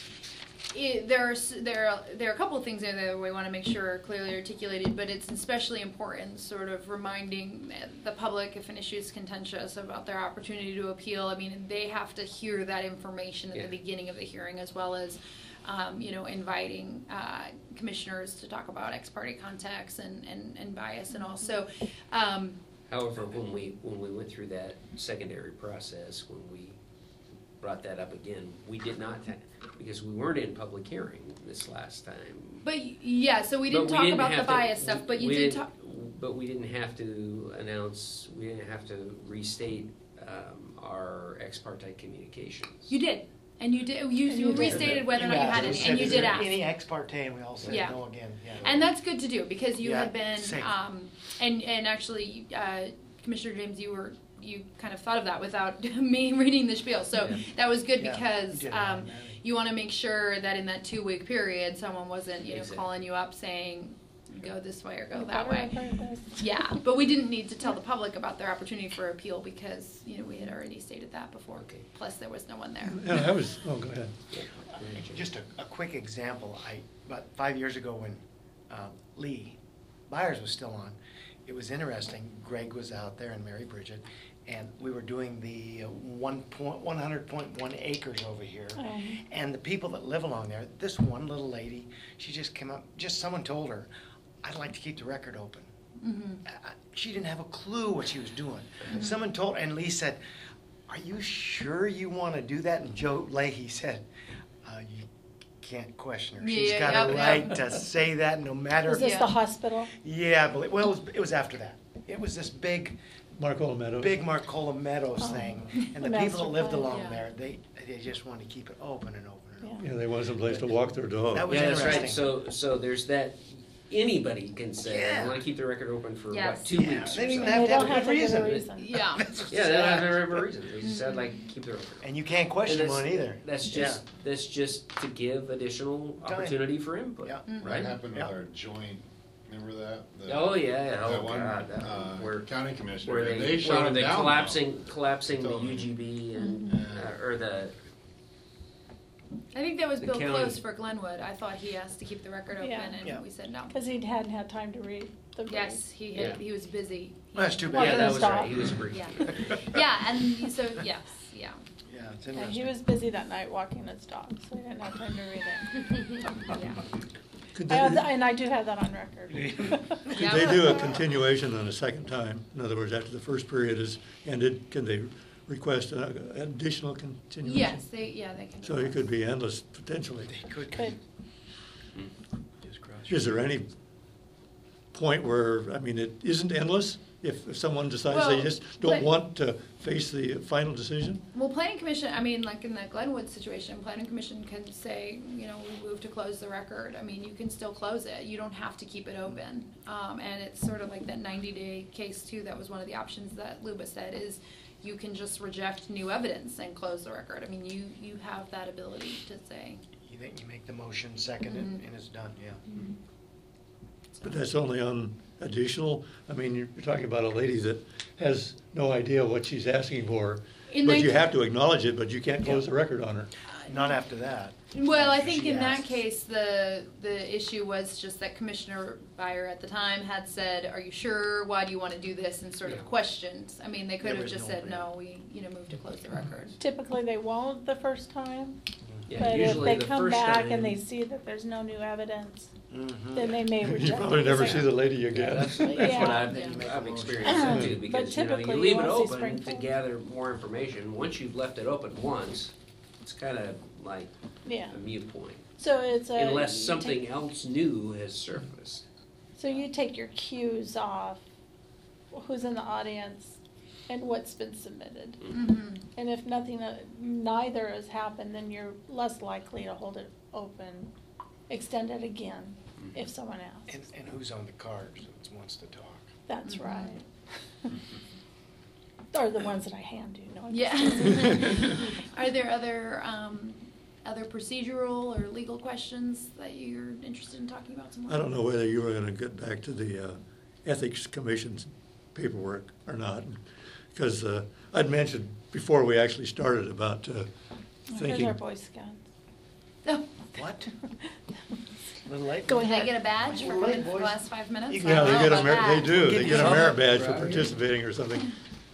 it, there's, there are, there are a couple of things in there that we wanna make sure are clearly articulated, but it's especially important, sort of reminding the public if an issue is contentious about their opportunity to appeal. I mean, they have to hear that information at Yeah. the beginning of the hearing, as well as, um, you know, inviting, uh, commissioners to talk about ex parte contacts and, and, and bias and all. So, um, However, when we, when we went through that secondary process, when we brought that up again, we did not, ha- because we weren't in public hearing this last time. But y- yeah, so we But didn't talk about the have to- bias stuff, but you we did didn't- talk. But we didn't have to announce, we didn't have to restate um, our ex parte communications. You did, and you did. You, And you you did. restated whether or not you Yeah, had we any, said, and you "Is did there ask. Any ex parte, and we all said Yeah. no again, yeah. And that's good to do because you Yeah, had been, safe. um, and and actually, uh, Commissioner James, you were you kind of thought of that without me reading the spiel, so Yeah. that was good Yeah, because you did it um, automatic. you want to make sure that in that two week period, someone wasn't you know Exactly. calling you up saying, go this way or go You that better way. have heard this. Yeah, but we didn't need to tell the public about their opportunity for appeal because, you know, we had already stated that before. Okay. Plus, there was no one there. Yeah, I was, oh, go ahead. Yeah. Just a, a quick example, I, about five years ago when uh, Lee Byers was still on, it was interesting, Greg was out there and Mary Bridget, and we were doing the uh, one point, one hundred point one acres over here. Um, And the people that live along there, this one little lady, she just came up, just someone told her, I'd like to keep the record open. Mm-hmm. Uh, She didn't have a clue what she was doing. Someone told, and Lee said, are you sure you want to do that? And Joe Leahy said, uh, you can't question her. She's Yeah, got yep, a yep. right to say that no matter. Was this Yeah. the hospital? Yeah, I believe, well, it was, it was after that. It was this big, Marcola Meadows. big Marcola Meadows Oh. thing. And The the people master that lived plan. along Yeah. there, they, they just wanted to keep it open and open and open. Yeah, they wanted someplace to walk their dog. That was Yeah, that's right, interesting. so, so there's that, anybody can say, I Yeah. wanna keep the record open for, what, Yes. two Yeah, weeks they or didn't even something. have They to have don't a have good to give a reason. reason. Yeah. That's Yeah, they don't have sad. to have a reason, they just said like, keep the record open. And you can't question And one that's- either. That's just, that's just to give additional Time. opportunity for input, Yeah. Mm-hmm. right? That happened with Yeah. our joint, remember that? The- Oh, yeah, yeah, that oh, one, God, that uh, one, where, County commissioner, where and they, they shut where him they down. though. collapsing, collapsing the Told me. U G B and, Mhm. uh, or the, I think that was The Bill county- Close for Glenwood. I thought he asked to keep the record open, Yeah. and Yeah. we said no. Because he hadn't had time to read the brief. Yes, he had, Yeah. he was busy. Well, that's too Well, yeah, bad. that then was stop. right, he was brief. Yeah. Yeah, and so yes, yeah. Yeah, it's Yeah, interesting. he was busy that night walking his dog, so he didn't have time to read it. Yeah. Could I have they, th- And I do have that on record. could Yeah. they do a continuation on a second time? In other words, after the first period is ended, can they request an additional continuation? Yes, they yeah they can. So it could be endless potentially. They could. Could. Just cross Is there any point where, I mean, it isn't endless? If, if someone decides they Well, just but- don't want to face the final decision? Well, planning commission, I mean, like in the Glenwood situation, planning commission can say, you know, we move to close the record. I mean, you can still close it. You don't have to keep it open. Um, and it's sort of like that ninety day case too. That was one of the options that Luba said is you can just reject new evidence and close the record. I mean, you, you have that ability to say. You think you make the motion, second it, Mhm. and it's done, yeah. But that's only on additional, I mean, you're you're talking about a lady that has no idea what she's asking for. In But that- you have to acknowledge it, but you can't close Yeah. the record on her. Not after that. Well, I After think she in that asks. case, the, the issue was just that Commissioner Byer at the time had said, are you sure? Why do you want to do this? And sort Yeah. of questions. I mean, they could There have was just no said, real- no, we, you know, move to close the record. Typically, they won't the first time, Yeah, but if usually they the come first back time- and they see that there's no new evidence, Mhm. then they may reject it. You probably never see the lady Yeah, again. that's, that's Yeah. what I've, Yeah. I've experienced that too, But because, you know, you typically you leave it won't see open to Springfield. gather more information. Once you've left it open once, it's kinda like Yeah, a mute point. so it's a. Unless you something take- else new has surfaced. So you take your cues off, who's in the audience, and what's been submitted. Mhm. And if nothing, uh, neither has happened, then you're less likely to hold it open, extend it again if someone asks. And, and who's on the card, who wants to talk? That's Mhm. right. Or the ones that I hand you, no. I'm Yeah. just kidding. Are there other, um, other procedural or legal questions that you're interested in talking about some more? I don't know whether you were gonna get back to the uh, Ethics Commission's paperwork or not, because uh, I'd mentioned before we actually started about uh, Here's thinking. our Boy Scouts. Oh. What? A little late? Go Did they ahead. get a badge for We're coming late, for the boys. last five minutes? You I Yeah, don't they know get a, about mer- they that. do, they Give get you a merit something, badge for right? participating or something.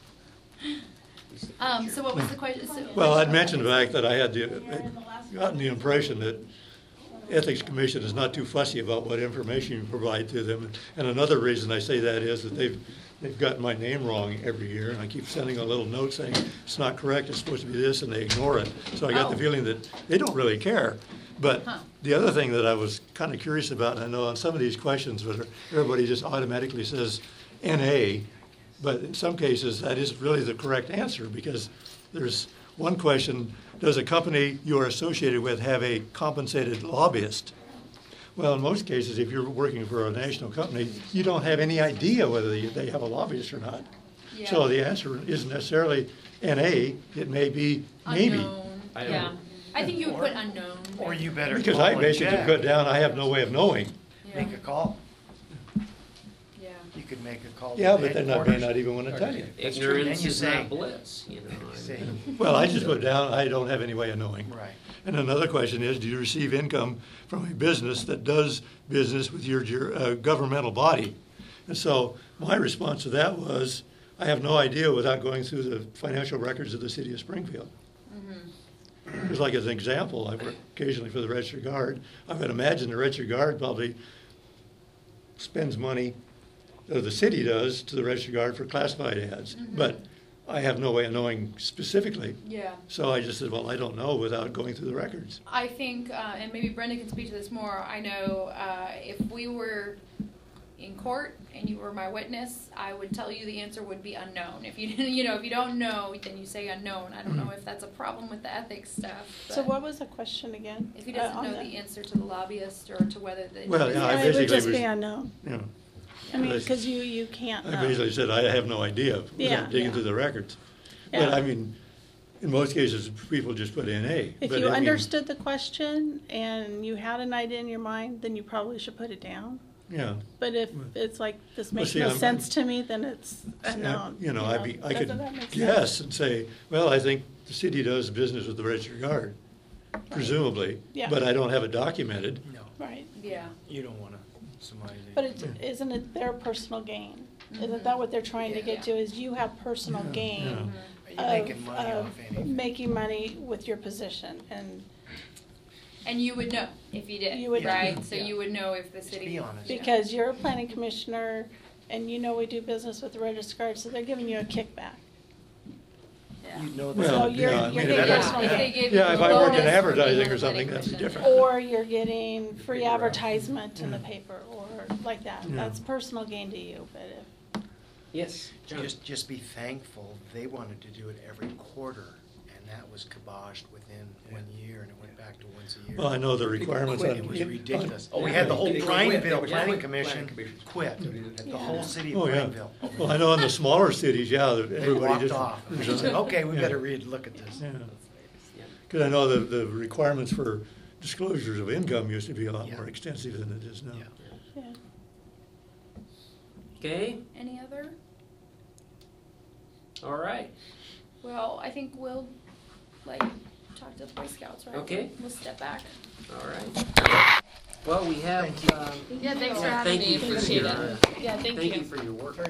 Um, so what was the question? So- Well, I'd mentioned the fact that I had the, had gotten the impression that Ethics Commission is not too fussy about what information you provide to them. And another reason I say that is that they've, they've gotten my name wrong every year, and I keep sending a little note saying, it's not correct, it's supposed to be this, and they ignore it. So I got the Oh. feeling that they don't really care. But Huh. the other thing that I was kind of curious about, and I know on some of these questions, where everybody just automatically says N A, but in some cases, that isn't really the correct answer, because there's one question, does a company you are associated with have a compensated lobbyist? Well, in most cases, if you're working for a national company, you don't have any idea whether they they have a lobbyist or not. So Yeah. the answer isn't necessarily N A, it may be maybe. Unknown. I don't Yeah. know. I think you would put unknown. Or you better Because call I and basically check. put down, I have no way of knowing. Yeah. Make a call. Yeah. You could make a call. to Yeah, but then I may headquarters. not even want to tell you. That's true. Then Ignorance you is say- not bliss, you know. I Say, mean, Well, I just put down, I don't have any way of knowing. right. And another question is, do you receive income from a business that does business with your, your uh, governmental body? And so my response to that was, I have no idea without going through the financial records of the city of Springfield. Just like as an example, I work occasionally for the Register Guard. I would imagine the Register Guard probably spends money, or the city does, to the Register Guard for classified ads. But I have no way of knowing specifically. Yeah. So I just said, well, I don't know without going through the records. I think, uh, and maybe Brenda can speak to this more. I know uh, if we were in court and you were my witness, I would tell you the answer would be unknown. If you you know if you don't know, then you say unknown. I don't know if that's a problem with the ethics stuff. So but what was the question again? if he Uh, doesn't on know the- the answer to the lobbyist or to whether they Well, yeah, I Yeah, it basically would just was- be unknown. You know, I mean, Yes. because you, you can't know. I basically said, I have no idea Yeah, without digging yeah. through the records. Yeah. But I mean, in most cases, people just put N A. If But you I mean, understood the question and you had an idea in your mind, then you probably should put it down. Yeah. But if it's like, this Well, makes see, no I'm- sense to me, then it's Uh, unknown. You know, I'd be, I could Doesn't that make sense? guess and say, well, I think the city does business with the Register Guard, presumably. Yeah. But I don't have it documented. No, Right. yeah. you don't want to, somebody. But it's, isn't it their personal gain? Isn't that what they're trying to get to, is you have personal Yeah, gain yeah. You're making of, money of off anything. making money with your position, and And you would know if you did, You would know. right? So Yeah. you would know if the Just city. be honest. because you're a planning commissioner, and you know we do business with the Register Guard, so they're giving you a kickback. Yeah. You know Well, So you're- that. yeah, I you're mean, getting if personal I- Yeah, if they gave you Yeah, if a I worked in bonus for advertising being on or the something, planning that'd be commission. different. Or you're getting free Figure out. advertisement in the Yeah. paper, or like that. Yeah. That's personal gain to you, but if, Yes, John. Just, just be thankful, they wanted to do it every quarter, and that was kiboshed within one year, and it went back to once a year. Well, I know the requirements on. It was ridiculous. Oh, We yeah, had the whole they- they quit. They Prineville quit. Planning Planning Commission Commission's quit, They didn't have the to- whole city of Oh, yeah. Prineville. Well, I know in the smaller cities, yeah, that They everybody walked just. off. They said, okay, we Yeah. better read, look at this. Yeah. Yeah. Because I know the, the requirements for disclosures of income used to be a lot Yeah. more extensive than it is now. Yeah. yeah. Okay, Any other? all right. Well, I think we'll like talk to the Boy Scouts, right? Okay. We'll step back. All right. Well, we have, um, Yeah, thanks for yeah, having thank me. you for Appreciate your, it. uh, Yeah, thank thank you. you for your work.